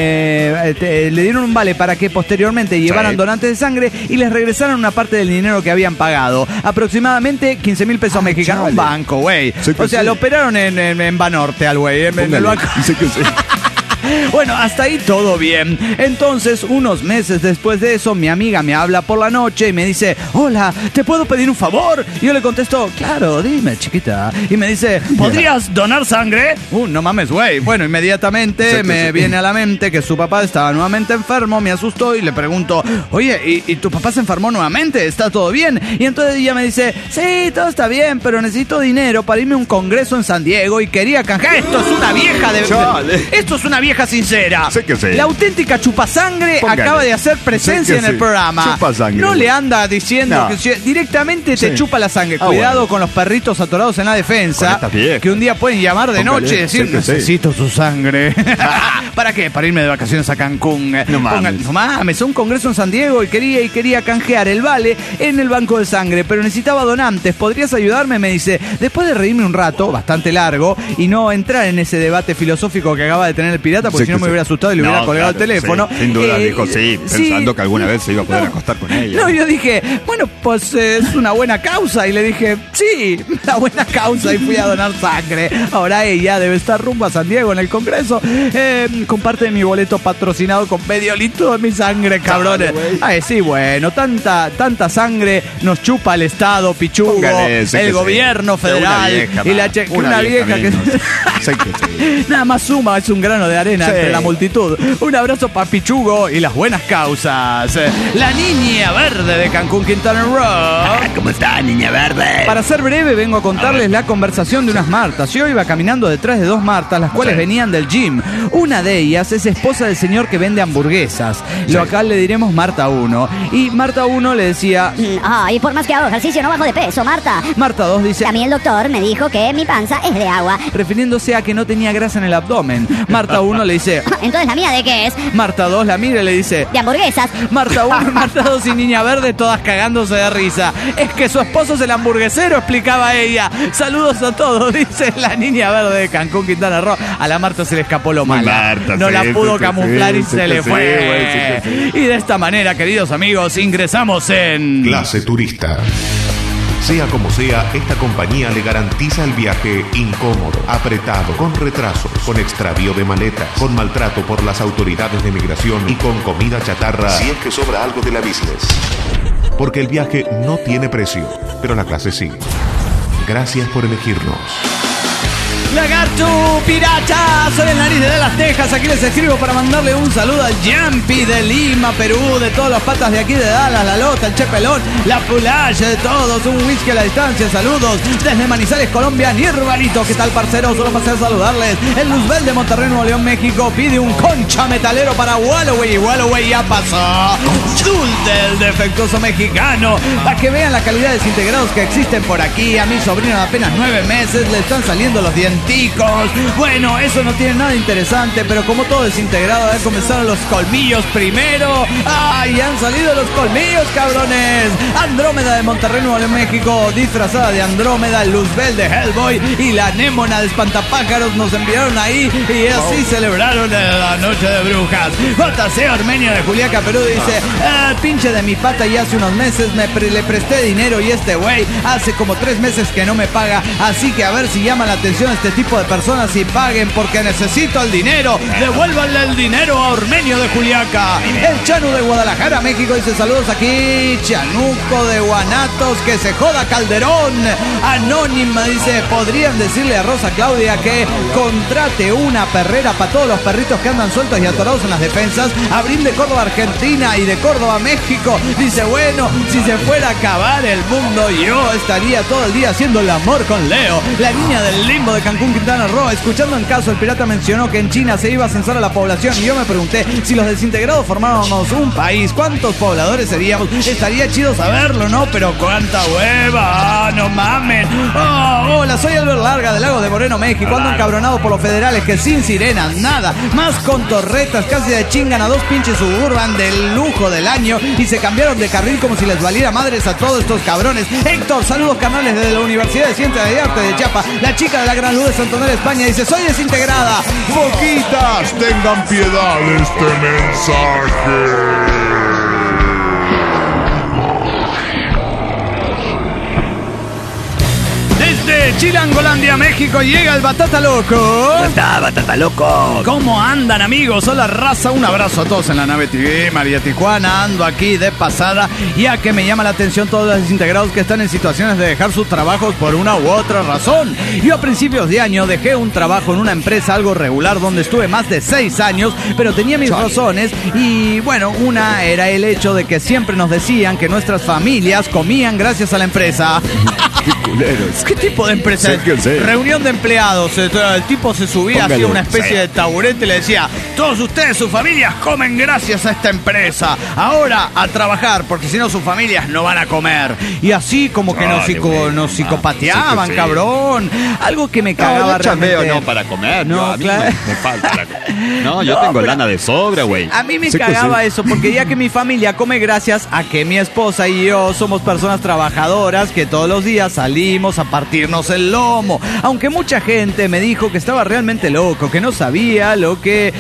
eh, te- le dieron un vale para que posteriormente llevaran Sí. donantes de sangre y les regresaran una parte del dinero que habían pagado. Aproximadamente quince mil pesos mexicanos. Un chale. banco, güey. Sí que O sea, sí. lo operaron en, en, en Banorte al güey, en, en el Póngale. banco. Sí que sí. Bueno, hasta ahí todo bien. Entonces, unos meses después de eso, mi amiga me habla por la noche y me dice, hola, ¿te puedo pedir un favor? Y yo le contesto, claro, dime, chiquita. Y me dice, ¿podrías donar sangre? Uh, no mames, güey. Bueno, inmediatamente Sí, sí, me sí. viene a la mente que su papá estaba nuevamente enfermo, me asustó y le pregunto, oye, ¿y, y tu papá se enfermó nuevamente? ¿Está todo bien? Y entonces ella me dice, sí, todo está bien, pero necesito dinero para irme a un congreso en San Diego y quería canjear. Esto es una vieja de... Chale. Esto es una vieja sincera. Sí que sí. La auténtica chupasangre Póngale. acaba de hacer presencia Sí que en el sí. programa. Chupasangre. No le anda diciendo No. que si- directamente te Sí. chupa la sangre. Ah, Cuidado bueno. con los perritos atorados en la Con defensa. estas viejas. Que un día pueden llamar de Póngale. noche y decir, Sí que sí. necesito su sangre. ¿Para qué? Para irme de vacaciones a Cancún. No mames. Póngale- no mames, un congreso en San Diego y quería, y quería canjear el vale en el banco de sangre, pero necesitaba donantes. ¿Podrías ayudarme? Me dice, después de reírme un rato, bastante largo, y no entrar en ese debate filosófico que acaba de tener el pirata, porque Sí si no que me sí. hubiera asustado y le No, hubiera colgado claro, el teléfono. sí, sin duda Eh, dijo sí, sí. pensando que alguna vez se iba a poder No. acostar con ella. No, yo dije, bueno, pues eh, es una buena causa. Y le dije, sí, una buena causa. Y fui a donar sangre. Ahora ella debe estar rumbo a San Diego en el Congreso. Eh, comparte mi boleto patrocinado con medio litro de mi sangre, cabrones. güey. Ay, sí, bueno, tanta, tanta sangre nos chupa el Estado, pichugo, Póngale, sí que el sí. gobierno Que una federal vieja, y la man. che- que Una una vieja vieja que... menos. Sí que sí. Nada más suma, es un grano de arena Sí. entre la multitud. Un abrazo para Pichugo y las buenas causas. La niña verde de Cancún, Quintana Roo. ¿Cómo está, niña verde? Para ser breve, vengo a contarles la conversación de unas Martas. Yo iba caminando detrás de dos Martas, las cuales Sí. venían del gym. Una de ellas es esposa del señor que vende hamburguesas. Lo acá le diremos Marta uno. Y Marta uno le decía... Ay, por más que hago ejercicio no bajo de peso, Marta. Marta dos dice... A mí el doctor me dijo que mi panza es de agua. refiriéndose a que no tenía grasa en el abdomen. Marta uno le dice... Entonces, ¿la mía de qué es? Marta dos la mira y le dice... De hamburguesas. Marta uno, Marta dos y Niña Verde todas cagándose de risa. Es que su esposo es el hamburguesero, explicaba ella. Saludos a todos, dice la Niña Verde de Cancún, Quintana Roo. A la Marta se le escapó lo Muy malo. Marta, no sí, la pudo sí, sí, camuflar sí, y sí se que le sí, fue. güey, sí que Y de esta manera, queridos amigos, ingresamos en... Clase turista. Sea como sea, esta compañía le garantiza el viaje incómodo, apretado, con retrasos, con extravío de maletas, con maltrato por las autoridades de migración y con comida chatarra si es que sobra algo de la business. Porque el viaje no tiene precio, pero la clase sí. Gracias por elegirnos. Lagarto Pirata, soy el nariz de las Tejas. Aquí les escribo para mandarle un saludo al Yampi de Lima, Perú, de todos los patas de aquí de Dallas, la Lota, el Chepelón, la Pulache, de todos, un whisky a la distancia. Saludos desde Manizales, Colombia, Nirvalito. ¿Qué tal, parceros? Solo pasé a saludarles. El Luzbel de Monterrey, Nuevo León, México, pide un concha metalero para Walloway. Walloway ya pasó. Abdul del defectuoso mexicano. Para que vean la calidad de desintegrados que existen por aquí. A mi sobrino de apenas nueve meses le están saliendo los dienticos. Bueno, eso no tiene nada interesante, pero como todo desintegrado, han comenzado los colmillos primero. ¡Ay! Han salido los colmillos, cabrones. Andrómeda de Monterrey, Nuevo México, disfrazada de Andrómeda, Luzbel de Hellboy y la Némona de Espantapájaros nos enviaron ahí y así celebraron la noche de brujas. J C Armenio de Juliaca, Perú dice: ah, pinche de mi pata, y hace unos meses me pre le presté dinero y este güey hace como tres meses que no me paga, así que a ver si llama la atención a este tipo de personas y paguen porque necesito el dinero. Devuélvanle el dinero a Armenio de Juliaca. El Chanu de Guadalajara, México dice: saludos aquí, Chanuco de Guanatos, que se joda Calderón. Anónima dice: podrían decirle a Rosa Claudia que contrate una perrera para todos los perritos que andan sueltos y atorados en las defensas. Abril de Córdoba, Argentina, y de Córdoba, México dice: bueno, si se fuera a acabar el mundo, yo estaría todo el día haciendo el amor con Leo. La niña del limbo de Cancún, Quintana Roo, escuchando en caso, el pirata mencionó que en China se iba a censar a la población y yo me pregunté, si los desintegrados formáramos un país, ¿cuántos pobladores seríamos? Estaría chido saberlo, ¿no? Pero cuánta hueva, ah, no mamen. Oh, hola, soy Albert Larga del Lago de Moreno, México. Ando encabronado por los federales que sin sirenas, nada, más con torretas, casi de chingan a dos pinches Suburban del lujo del año y se cambiaron de carril como si les valiera madres a todos estos cabrones. Héctor, saludos carnales desde la Universidad de Ciencias y Arte de Chiapa. La chica de la Gran Luz de Santander, España, dice: soy desintegrada. Boquitas, tengan piedad de este mensaje. Desde Chilangolandia, México, llega el Batata Loco. ¿Cómo está, Batata Loco? ¿Cómo andan, amigos? Hola, raza. Un abrazo a todos en la nave T V. María Tijuana, ando aquí de pasada, ya que me llama la atención todos los desintegrados que están en situaciones de dejar sus trabajos por una u otra razón. Yo a principios de año dejé un trabajo en una empresa algo regular donde estuve más de seis años, pero tenía mis razones y, bueno, una era el hecho de que siempre nos decían que nuestras familias comían gracias a la empresa. Qué culeros. ¿Qué tipo de empresa? Sí, que sí. Reunión de empleados. El tipo se subía Póngale, hacia una especie sí. de taburete y le decía: todos ustedes, sus familias, comen gracias a esta empresa. Ahora a trabajar, porque si no sus familias no van a comer. Y así como que nos, Dale, psico, güey. nos Ah, psicopateaban, sí que sí. cabrón. Algo que me cagaba No, yo chambeo, realmente. no para comer. No, yo, a mí claro. me, me falta la comer. No, yo No, tengo pero- lana de sobra, güey. A mí me Sí que cagaba sí. eso, porque ya que mi familia come gracias a que mi esposa y yo somos personas trabajadoras que todos los días salimos a partirnos el lomo. Aunque mucha gente me dijo que estaba realmente loco, que no sabía lo que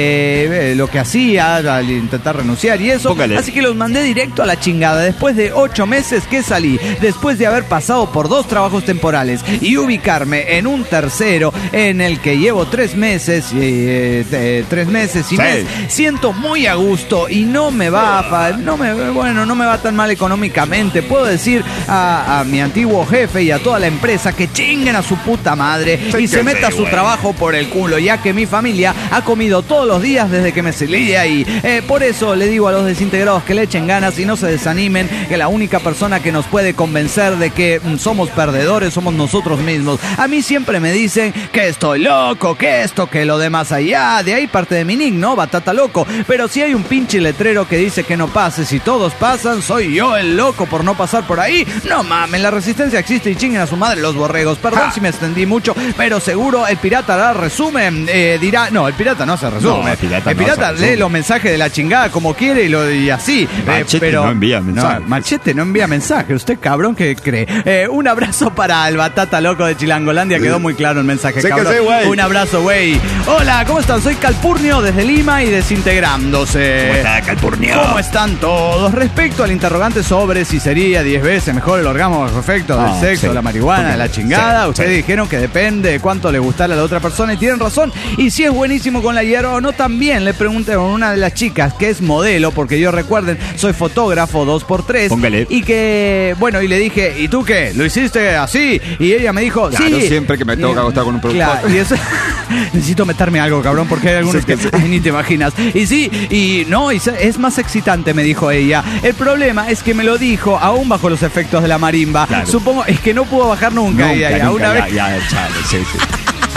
eh, lo que hacía al intentar renunciar y eso. Póngale. Así que los mandé directo a la chingada. Después de ocho meses que salí, después de haber pasado por dos trabajos temporales y ubicarme en un tercero en el que llevo tres meses, eh, eh, tres meses y Sí. mes, siento muy a gusto y no me va a fa- no me bueno no me va tan mal económicamente. Puedo decir a, a mi antiguo jefe y a toda la empresa que chinguen a su puta madre Sí y que se meta sí, su güey. trabajo por el culo, ya que mi familia ha comido todos los días desde que me salí de ahí. Eh, por eso le digo a los desintegrados que le echen ganas y no se desanimen, que la única persona que nos puede convencer de que mm, somos perdedores somos nosotros mismos. A mí siempre me dicen que estoy loco, que esto, que lo demás allá. De ahí parte de mi nick, ¿no? Batata Loco. Pero si hay un pinche letrero que dice que no pase, si todos pasan, soy yo el loco por no pasar por ahí. No mames, la resistencia existe y chinguen a su madre los borregos. Perdón Ja. si me extendí mucho, pero seguro el pirata hará resumen. Eh, dirá, no, el pirata no hace resumen. No, el pirata el no pirata hace lee resumen. los mensajes de la chingada como quiere y, lo, y así. Eh, Machete pero, no envía mensajes. No, Machete no envía mensaje. Usted cabrón que cree. Eh, un abrazo para el Batata Loco de Chilangolandia. Quedó muy claro el mensaje, Sí que cabrón. sí, güey. Un abrazo, güey. Hola, ¿cómo están? Soy Calpurnio desde Lima y desintegrándose. ¿Cómo está, Calpurnio? ¿Cómo están todos? Respecto al interrogante sobre si sería diez veces mejor el orgasmo respecto del Ah, sexo, sí. la marihuana, de la chingada, Sí, ustedes sí. dijeron que depende de cuánto le gustara a la otra persona y tienen razón. Y si es buenísimo con la hierba o no, también le pregunté a una de las chicas que es modelo, porque yo recuerden, soy fotógrafo dos por tres. Póngale. Y que, bueno, y le dije, ¿y tú qué? ¿Lo hiciste así? Y ella me dijo, Claro, sí. siempre que me tengo que acostar con un productor. Claro, y eso, necesito meterme algo, cabrón, porque hay algunos Sí, que que, sí. ay, ni te imaginas. Y sí, y no, y se- es más excitante, me dijo ella. El problema es que me lo dijo aún bajo los efectos de la marimba. Claro. Supongo, es que no pudo bajar nunca. Nunca, y, y a nunca, una ya, vez ya, chale, sí, sí.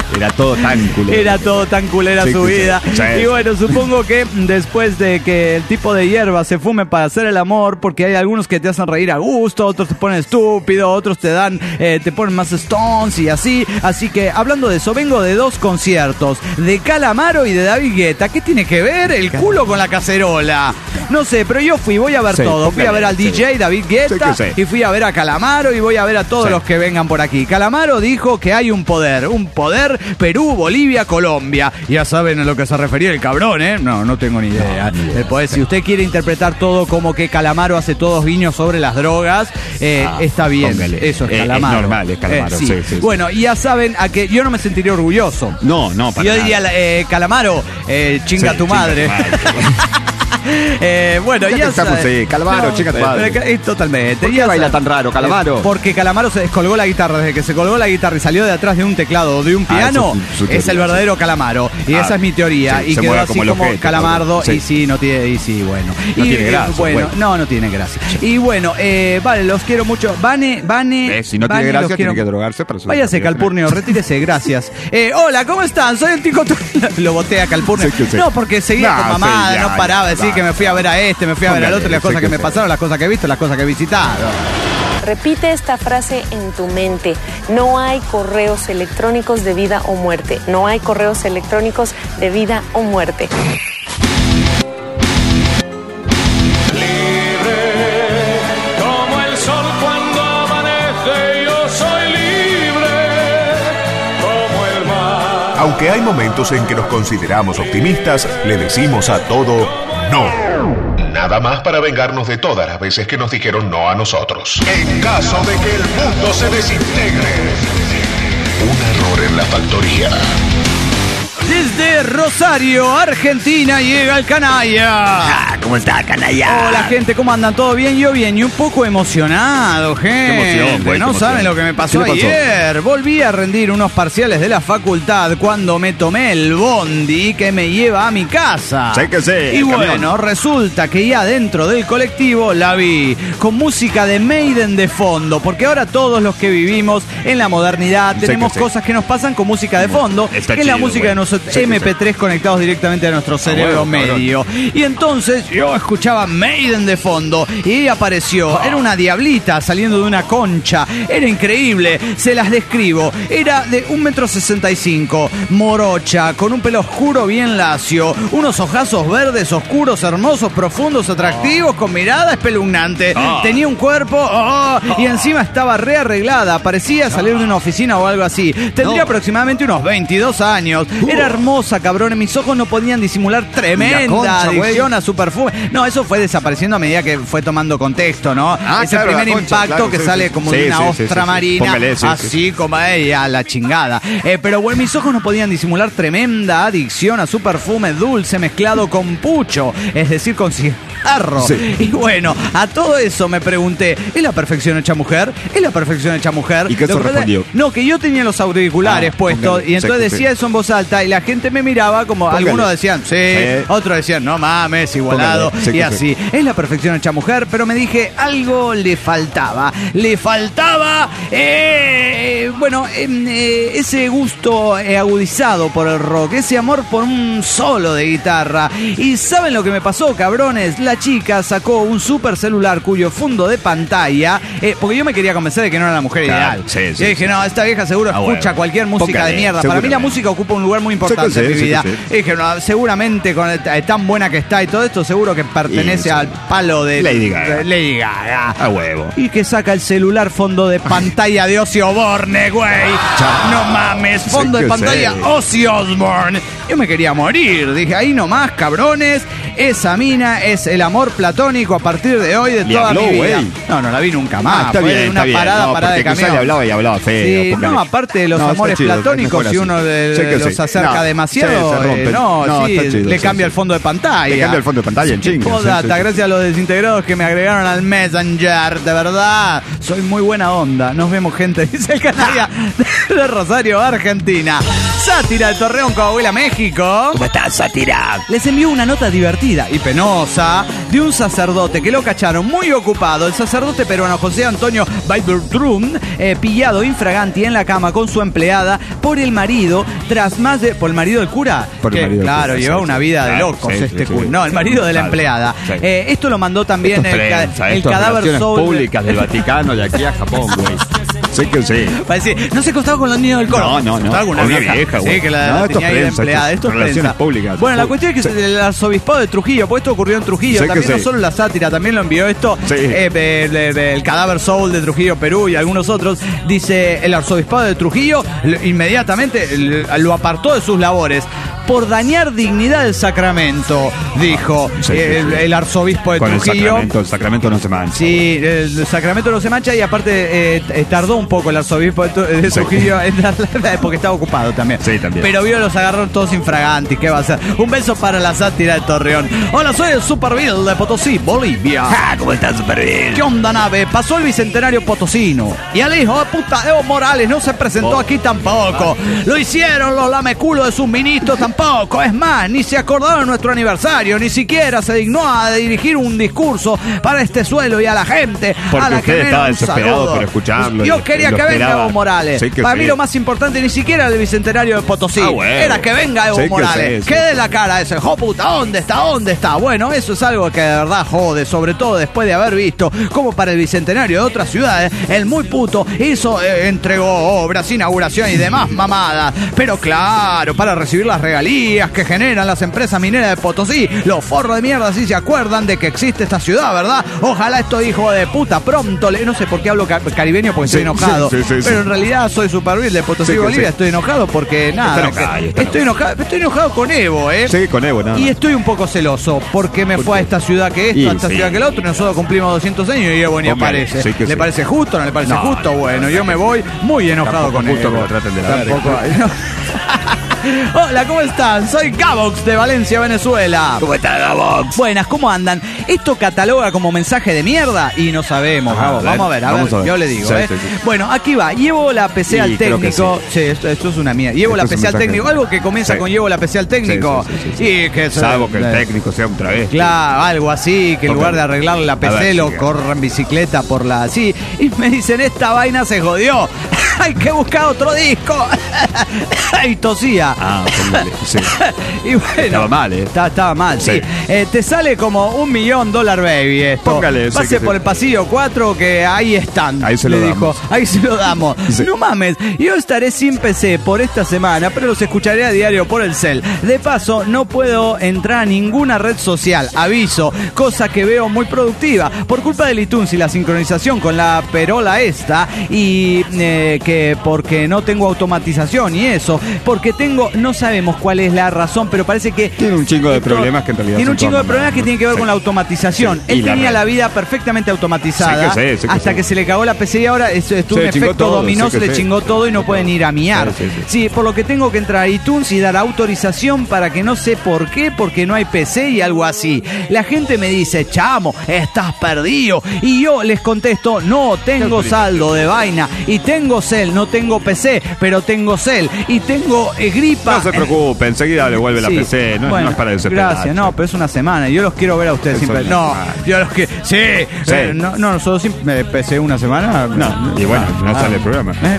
Era todo tan culero. Era todo tan culera Sí, su sí, vida. sí. Y bueno, supongo que después de que el tipo de hierba se fume para hacer el amor, porque hay algunos que te hacen reír a gusto, otros te ponen estúpido, otros te dan, eh, te ponen más stones y así. Así que hablando de eso, vengo de dos conciertos, de Calamaro y de David Guetta. ¿Qué tiene que ver el culo con la cacerola? No sé, pero yo fui, voy a ver Sí, todo. Fui a ver al sí. D J David Guetta Sí que sí. y fui a ver a Calamaro y voy a ver a todos Sí. los que vengan por aquí. Calamaro dijo que hay un poder, un poder Perú, Bolivia, Colombia. Ya saben a lo que se refería el cabrón, ¿eh? No, no tengo ni idea. No, ni idea. El poder, si usted quiere interpretar todo como que Calamaro hace todos guiños sobre las drogas, eh, Ah, está bien. póngale. Eso es Eh, es Calamaro. normal, es Calamaro, sí. sí, sí, sí. Bueno, y ya saben a que yo no me sentiría orgulloso. No, no, para Yo nada. diría, eh, Calamaro, eh, chinga Sí, tu chinga madre. tu madre. Eh, bueno, Ya ya que estamos sabes. ahí, Calamaro, chinga tu madre. pero que- eh, totalmente. ¿Por qué ya baila sabes. tan raro, Calamaro? Eh, Porque Calamaro se descolgó la guitarra. Desde que se colgó la guitarra y salió de atrás de un teclado o de un Ah, piano, esa es su- su es el teoría, verdadero Calamaro. Y Ah, esa es mi teoría. sí, y se quedó mueve así como el como ojete, Calamardo. sí. Y sí, no tiene. Y sí, bueno. No y, tiene eh, gracia, Bueno, bueno. no, no tiene gracia. Y bueno, eh, vale, los quiero mucho. Vane, Vane. Eh, si no Vane, tiene los gracia, quiero- tiene que drogarse para su Váyase, Calpurnio, retírese, gracias. Eh, hola, ¿cómo están? Soy el Tico. Lo boté a Calpurnio. Sí, que sí. No, porque seguía No, con mamada, sí, ya, no paraba de ya, decir va. que me fui a ver a este, me fui a ver al Póngale, otro, las sí, cosas que que me sí. pasaron, las cosas que he visto, las cosas que he visitado. Repite esta frase en tu mente. No hay correos electrónicos de vida o muerte. No hay correos electrónicos de vida o muerte. Como el sol cuando amanece, yo soy libre. Como el mar. Aunque hay momentos en que nos consideramos optimistas, le decimos a todo no. Nada más para vengarnos de todas las veces que nos dijeron no a nosotros. En caso de que el mundo se desintegre. Un error en la factoría. Desde Rosario, Argentina, llega el canalla. Ah, ¿cómo está, canalla? Hola, gente, ¿cómo andan? ¿Todo bien? Yo bien y un poco emocionado, gente. emoción, güey, no qué saben emoción. lo que me pasó ¿Qué le pasó? ayer. Volví a rendir unos parciales de la facultad cuando me tomé el bondi que me lleva a mi casa. Sí que sí, Y el bueno, camión. resulta que ya dentro del colectivo la vi con música de Maiden de fondo, porque ahora todos los que vivimos en la modernidad Sí tenemos que sí. cosas que nos pasan con música de fondo, Está que es la chido, música güey. de nosotros, Sí que eme pe tres conectados directamente a nuestro cerebro huevo, cabrón. medio. Y entonces yo escuchaba Maiden de fondo y ella apareció. Era una diablita saliendo de una concha. Era increíble. Se las describo. Era de un metro sesenta y cinco, morocha, con un pelo oscuro bien lacio, unos ojazos verdes oscuros, hermosos, profundos, atractivos, con mirada espeluznante. Ah. Tenía un cuerpo oh, y encima estaba rearreglada. Parecía salir de una oficina o algo así. Tendría No. aproximadamente unos veintidós años. Era hermosa, cabrón. En mis ojos no podían disimular tremenda concha, güey. adicción a su perfume. No, eso fue desapareciendo a medida que fue tomando contexto, ¿no? Ah, Ese claro, primer la concha, impacto claro, que sí, sale sí. como Sí, de una sí, sí, ostra sí, sí. marina, Póngale, sí, así sí. como ella, la chingada. Eh, pero bueno, mis ojos no podían disimular tremenda adicción a su perfume dulce mezclado con pucho, es decir, con cigarro. Sí. Y bueno, a todo eso me pregunté, ¿es la perfección hecha mujer? ¿Es la perfección hecha mujer? ¿Y qué Lo se que pasa- respondió? No, que yo tenía los auriculares Ah, puestos póngale, y entonces sí, decía sí. eso en voz alta y la gente me miraba como Póngale. algunos decían, sí, Sí. otros decían, no mames, igualado, Póngale, sí, y que así. Es la perfección hecha mujer, pero me dije, algo le faltaba. Le faltaba, eh, bueno, em, eh, ese gusto eh, agudizado por el rock, ese amor por un solo de guitarra. ¿Y saben lo que me pasó, cabrones? La chica sacó un super celular cuyo fondo de pantalla, eh, porque yo me quería convencer de que no era la mujer Claro, ideal. sí, sí, yo dije, sí. no, esta vieja seguro Ah, escucha bueno. cualquier música Póngale, de mierda. Para mí la seguramente. música ocupa un lugar muy importante Sí que sí, en mi sí que vida. sí. Y dije, no, seguramente con el- eh, tan buena que está y todo esto, seguro que pertenece Y sí. al palo de Lady Gaga. de Lady Gaga. A huevo. Y que saca el celular fondo de pantalla de Ozzy Osbourne, güey. No mames, fondo Sí de que pantalla sí. Ozzy Osbourne. Yo me quería morir. Dije, ahí nomás, cabrones. Esa mina es el amor platónico a partir de hoy de Le toda habló, mi vida. güey. No, no la vi nunca más. Ah, está Fue bien, de una está bien. parada, No, parada de porque quizá camión. le hablaba y hablaba feo. Sí, póngale. no, aparte de los No, está amores chido, es platónicos, mejor si así. uno de- Sí que los sí. acerca No, demasiado, sí, se rompe. eh, no, No, sí, está chido, le sí, cambia sí. el fondo de pantalla. Le cambia el fondo de pantalla en chinga, sí, Podata, sí, sí. gracias a los desintegrados que me agregaron al Messenger, de verdad, soy muy buena onda. Nos vemos, gente, dice el canalla de Rosario, Argentina. Sátira de Torreón, Coahuila, México. ¿Cómo estás, sátira? Les envío una nota divertida divertida y penosa de un sacerdote que lo cacharon muy ocupado. El sacerdote peruano José Antonio Baibertrun, eh, pillado infraganti en la cama con su empleada por el marido, tras más de... ¿Por el marido del cura? Por el que, marido del claro, cura, llevaba sí, una sí. vida de Claro, locos sí, este sí, cura. sí. No, el marido de la Claro, empleada. sí. Eh, esto lo mandó también Esto el, es ca- prensa, el esto es cadáver relaciones soul. públicas del Vaticano de aquí a Japón, güey. Sí que sí. Va a decir, no se costaba con los niños del coro. No, no, no. Costaba con una Una vieja, vieja, sí, güey. que la, No, la esto tenía es ahí de prensa, empleada. esto Esto es relaciones prensa. públicas. Bueno, la Uy. cuestión es que Sí. el arzobispado de Trujillo, pues esto ocurrió en Trujillo, Sí que también no sí. solo la sátira, también lo envió esto, Sí. eh, de- de- de- el cadáver soul de Trujillo, Perú y algunos otros. Dice, el arzobispado de Trujillo lo- inmediatamente l- lo apartó de sus labores por dañar dignidad del sacramento, dijo Sí, sí, el, sí. el arzobispo de Con el Trujillo. sacramento, el sacramento no se mancha. Sí, el sacramento no se mancha y aparte eh, eh, tardó un poco el arzobispo de, Tru- de Sí. Trujillo en darle- porque estaba ocupado también. Sí, también. Pero vio, los agarraron todos infraganti. ¿Qué va a hacer? Un beso para la sátira de Torreón. Hola, soy el Super Bill de Potosí, Bolivia. Ah, ¿cómo estás, Super bien? ¿Qué onda, nave? Pasó el bicentenario potosino. Y el hijo de puta Evo Morales no se presentó aquí tampoco. Lo hicieron los lameculos de sus ministros tampoco. Es más, ni se acordaron de nuestro aniversario, ni siquiera se dignó a dirigir un discurso para este suelo y a la gente. Porque a la usted que estaba menos un desesperado saludo. por escucharlo. Yo y quería lo que venga esperaba. Evo Morales. Sí que Para sí. mí lo más importante ni siquiera el bicentenario de Potosí. Ah, bueno. Era que venga Evo Sí que Morales. sí, sí. Que dé la cara a ese. ¡Jo puta! ¿Dónde está? ¿Dónde está? Bueno, eso es algo que de verdad jode, sobre todo después de haber visto cómo para el bicentenario de otras ciudades, el muy puto hizo, eh, entregó obras, inauguración y demás mamadas. Pero claro, para recibir las regalías que generan las empresas mineras de Potosí, los forros de mierda sí se acuerdan de que existe esta ciudad, ¿verdad? Ojalá estos hijos de puta pronto, le, no sé por qué hablo ca- caribeño porque estoy Sí, enojado, sí, sí, sí, pero sí. en realidad soy Super Bill de Potosí, Sí que Bolivia, sí. estoy enojado porque nada, Está enojado, que- está estoy enojado, estoy enojado con Evo, ¿eh? Sí, con Evo, nada Y más. estoy un poco celoso porque me ¿Por fue a qué? esta ciudad que esto, Y a esta sí. ciudad que el otro, y nosotros cumplimos doscientos años y Evo ni Hombre, aparece. sí que ¿Le sí. parece justo o no le parece No, justo? no, Bueno, no, yo sí me que voy muy enojado Tampoco con justo Evo. que lo traten de la Tampoco- verga. no. Hola, ¿cómo están? Soy Gabox de Valencia, Venezuela. ¿Cómo estás, Gabox? Buenas, ¿cómo andan? ¿Esto cataloga como mensaje de mierda? Y no sabemos, Ajá, Gabo. a ver, Vamos a ver, a vamos ver, a ver. yo le digo, Sí, ¿eh? sí, sí. Bueno, aquí va. Llevo la P C Y al creo que técnico. Sí, esto, esto es una mierda. Llevo Esto la es un P C al mensaje. técnico. Algo que comienza Sí. con llevo la P C al técnico. Sí, sí, sí, sí. Y que se- Salvo que el eh, técnico sea un travesti. Claro, algo así, que en Ok. lugar de arreglar la P A C ver, lo sigue. corra en bicicleta por la así. Y me dicen, esta vaina se jodió. Hay que buscar otro disco. Y tosía. Ah, póngale, sí. Y bueno, Estaba mal, ¿eh? Estaba, estaba mal, sí. Sí. Eh, te sale como un millón dólar baby esto. Póngale, sí, Pase que por sí. el pasillo cuatro que ahí están. Ahí se le lo dijo. damos. Ahí se lo damos. Sí. No mames, yo estaré sin P C por esta semana, pero los escucharé a diario por el cel. De paso, no puedo entrar a ninguna red social. Aviso, cosa que veo muy productiva. Por culpa del iTunes y la sincronización con la perola esta, y eh, que porque no tengo automatización y eso, porque tengo, no sabemos cuál es la razón, pero parece que Tiene un chingo de problemas que en realidad tiene son un chingo de todos problemas que malos. tienen que ver Sí. con la automatización. Sí, Él y la tenía red. la vida perfectamente automatizada Sí que sí, sí que hasta sí. que se le cagó la P C y ahora es- estuvo Se un chingó efecto todo, dominó, sí se que le sí. chingó todo y no pueden ir a miar. Sí, sí, sí. Sí, por lo que tengo que entrar a iTunes y dar autorización para que no sé por qué, porque no hay P C y algo así. La gente me dice, chamo, estás perdido. Y yo les contesto, no, tengo saldo de vaina y tengo cel, no tengo P C, pero tengo cel y tengo eh, gripa. No se preocupe, enseguida le vuelve la Sí. P C. No, Bueno, no es para desesperar. gracias, no, pero es una semana. Yo los quiero ver a ustedes Eso siempre. es No, normal. yo los que. Sí, Sí. eh, no, no, nosotros siempre. ¿P C una semana? No, y bueno, no sale el programa. ¿Eh?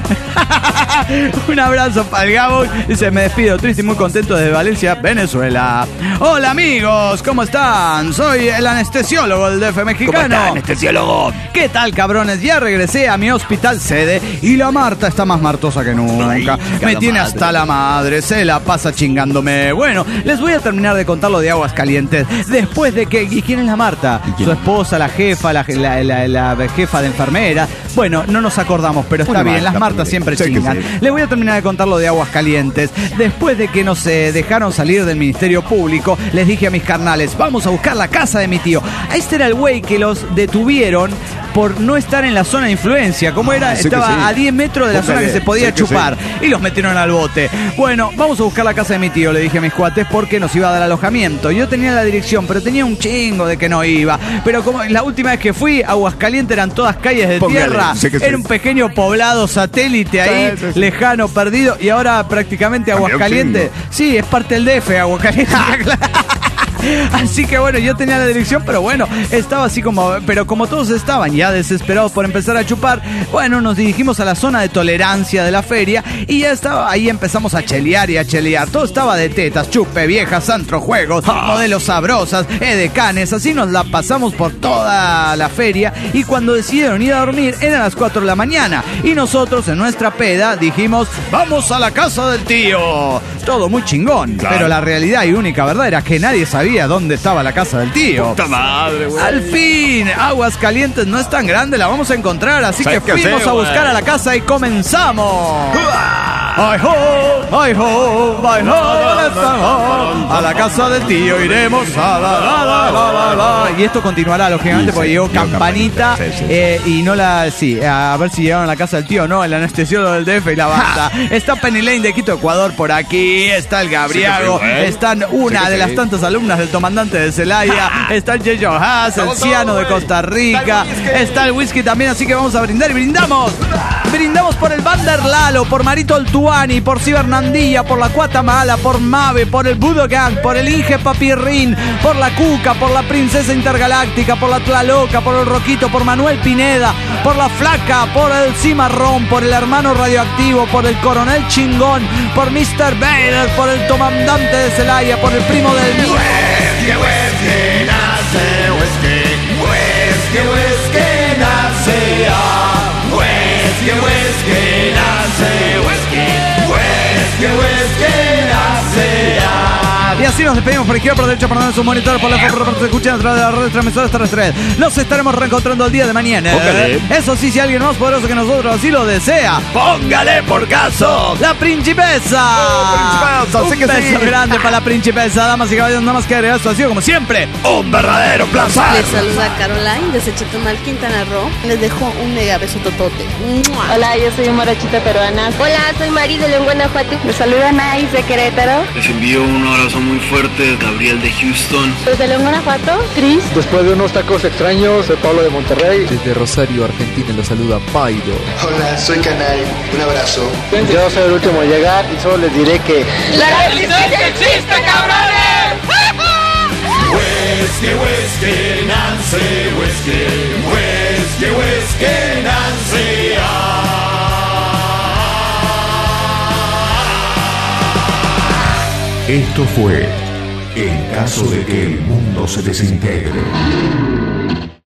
Sí. Un abrazo para el Gabo. Dice, me despido triste y muy contento desde Valencia, Venezuela. Hola amigos, ¿cómo están? Soy el anestesiólogo del D F ¿Cómo mexicano. estás, anestesiólogo? ¿Qué tal, cabrones? Ya regresé a mi hospital sede y la Marta está más martosa que nunca. Ay, Me la tiene madre. hasta la madre, se la pasa chingándome. Bueno, les voy a terminar de contar lo de Aguas Calientes. Después de que... ¿Y quién es la Marta? quién? Su esposa, la jefa, la, la- la- la jefa de enfermera. Bueno, no nos acordamos, pero está Una bien. Marta, Las Martas porque- siempre sí que chingan. sí. Les voy a terminar de contar lo de Aguas Calientes. Después de que nos eh, dejaron salir del Ministerio Público, les dije a mis carnales, vamos a buscar la casa de mi tío. Este era el güey que los detuvieron por no estar en la zona de influencia. Como era, sí que estaba sí. a diez metros de la Póngale, zona que se podía sí que chupar. Y los metieron al bote. Bueno, vamos a buscar la casa de mi tío, le dije a mis cuates, porque nos iba a dar alojamiento. Yo tenía la dirección, pero tenía un chingo de que no iba. Pero como la última vez que fui, Aguascalientes eran todas calles de Póngale, tierra. sí que sí. Era un pequeño poblado satélite ahí, Sí, sí, sí. lejano, perdido. Y ahora prácticamente Cambió un Aguascalientes. chingo. Sí, es parte del D F, Aguascalientes. Así que bueno, yo tenía la dirección, pero bueno, estaba así como, pero como todos estaban ya desesperados por empezar a chupar, bueno, nos dirigimos a la zona de tolerancia de la feria y ya estaba, ahí empezamos a chelear y a chelear. Todo estaba de tetas, chupe, viejas, antro, juegos, modelos sabrosas, edecanes, así nos la pasamos por toda la feria y cuando decidieron ir a dormir eran las cuatro de la mañana y nosotros en nuestra peda dijimos, vamos a la casa del tío. Todo muy chingón, claro. Pero la realidad y única verdad era que nadie sabía dónde estaba la casa del tío. Puta madre, güey. Al fin, Aguascalientes no es tan grande, la vamos a encontrar, así que fuimos a buscar a la casa y comenzamos. Ay ho, ay ho, ay ho, a la casa del tío iremos a la la la la la la. Y esto continuará lógicamente porque llegó campanita eh, y no la, sí, a ver si llegaron a la casa del tío o no, el anestesiólogo del D F y la banda. Está Penny Lane de Quito, Ecuador por aquí, está el Gabriago, están una de las tantas alumnas del comandante de Celaya, está el Yeyo Haas, el Ciano de Costa Rica, está el whisky también, así que vamos a brindar y brindamos. Brindamos por el Bander Lalo, por Marito Altuani, por Cibernandilla, por la Cuatamala, por Mave, por el Budo Gang, por el Inge Papirrín, por la Cuca, por la Princesa Intergaláctica, por la Tlaloca, por el Roquito, por Manuel Pineda, por la Flaca, por el Cimarrón, por el Hermano Radioactivo, por el Coronel Chingón, por mister Vader, por el Comandante de Celaya, por el Primo del Mío. Whisky, whisky, nace, whisky, whisky, whisky, nace, ah, whisky, whisky, nace, whisky, whisky, whisky, nace, ah. Y así nos despedimos por izquierda, por derecha, por donde su monitor, por la forma, por se escuchan a través de las redes transmisoras terrestres. Nos estaremos reencontrando el día de mañana. Póngale. Eso sí, si alguien más poderoso que nosotros así lo desea, Póngale por caso. la Principesa. Oh, Principesa, un sí que beso sí. grande para la Principesa. Damas y caballeros, nada más que agregar, esto ha sido como siempre Un verdadero placer. Les saluda Caroline desde Chetumal, Quintana Roo. Les dejo un mega beso totote. ¡Mua! Hola, yo soy Morachita Peruana. Hola, soy Mari de León, Guanajuato. Les saluda Nais de Querétaro. Les envío un abrazo muy fuerte, Gabriel de Houston. Desde León, Guanajuato, Cris. Después de unos tacos extraños, soy Pablo de Monterrey. Desde Rosario, Argentina, los saluda Pairo. Hola, soy Canay. Un abrazo. Yo soy el último a llegar y solo les diré que ¡la resistencia existe, cabrones! Whisky, whisky, Nancy, whisky, whisky, whisky, Nancy, ah. Esto fue En caso de que el mundo se desintegre.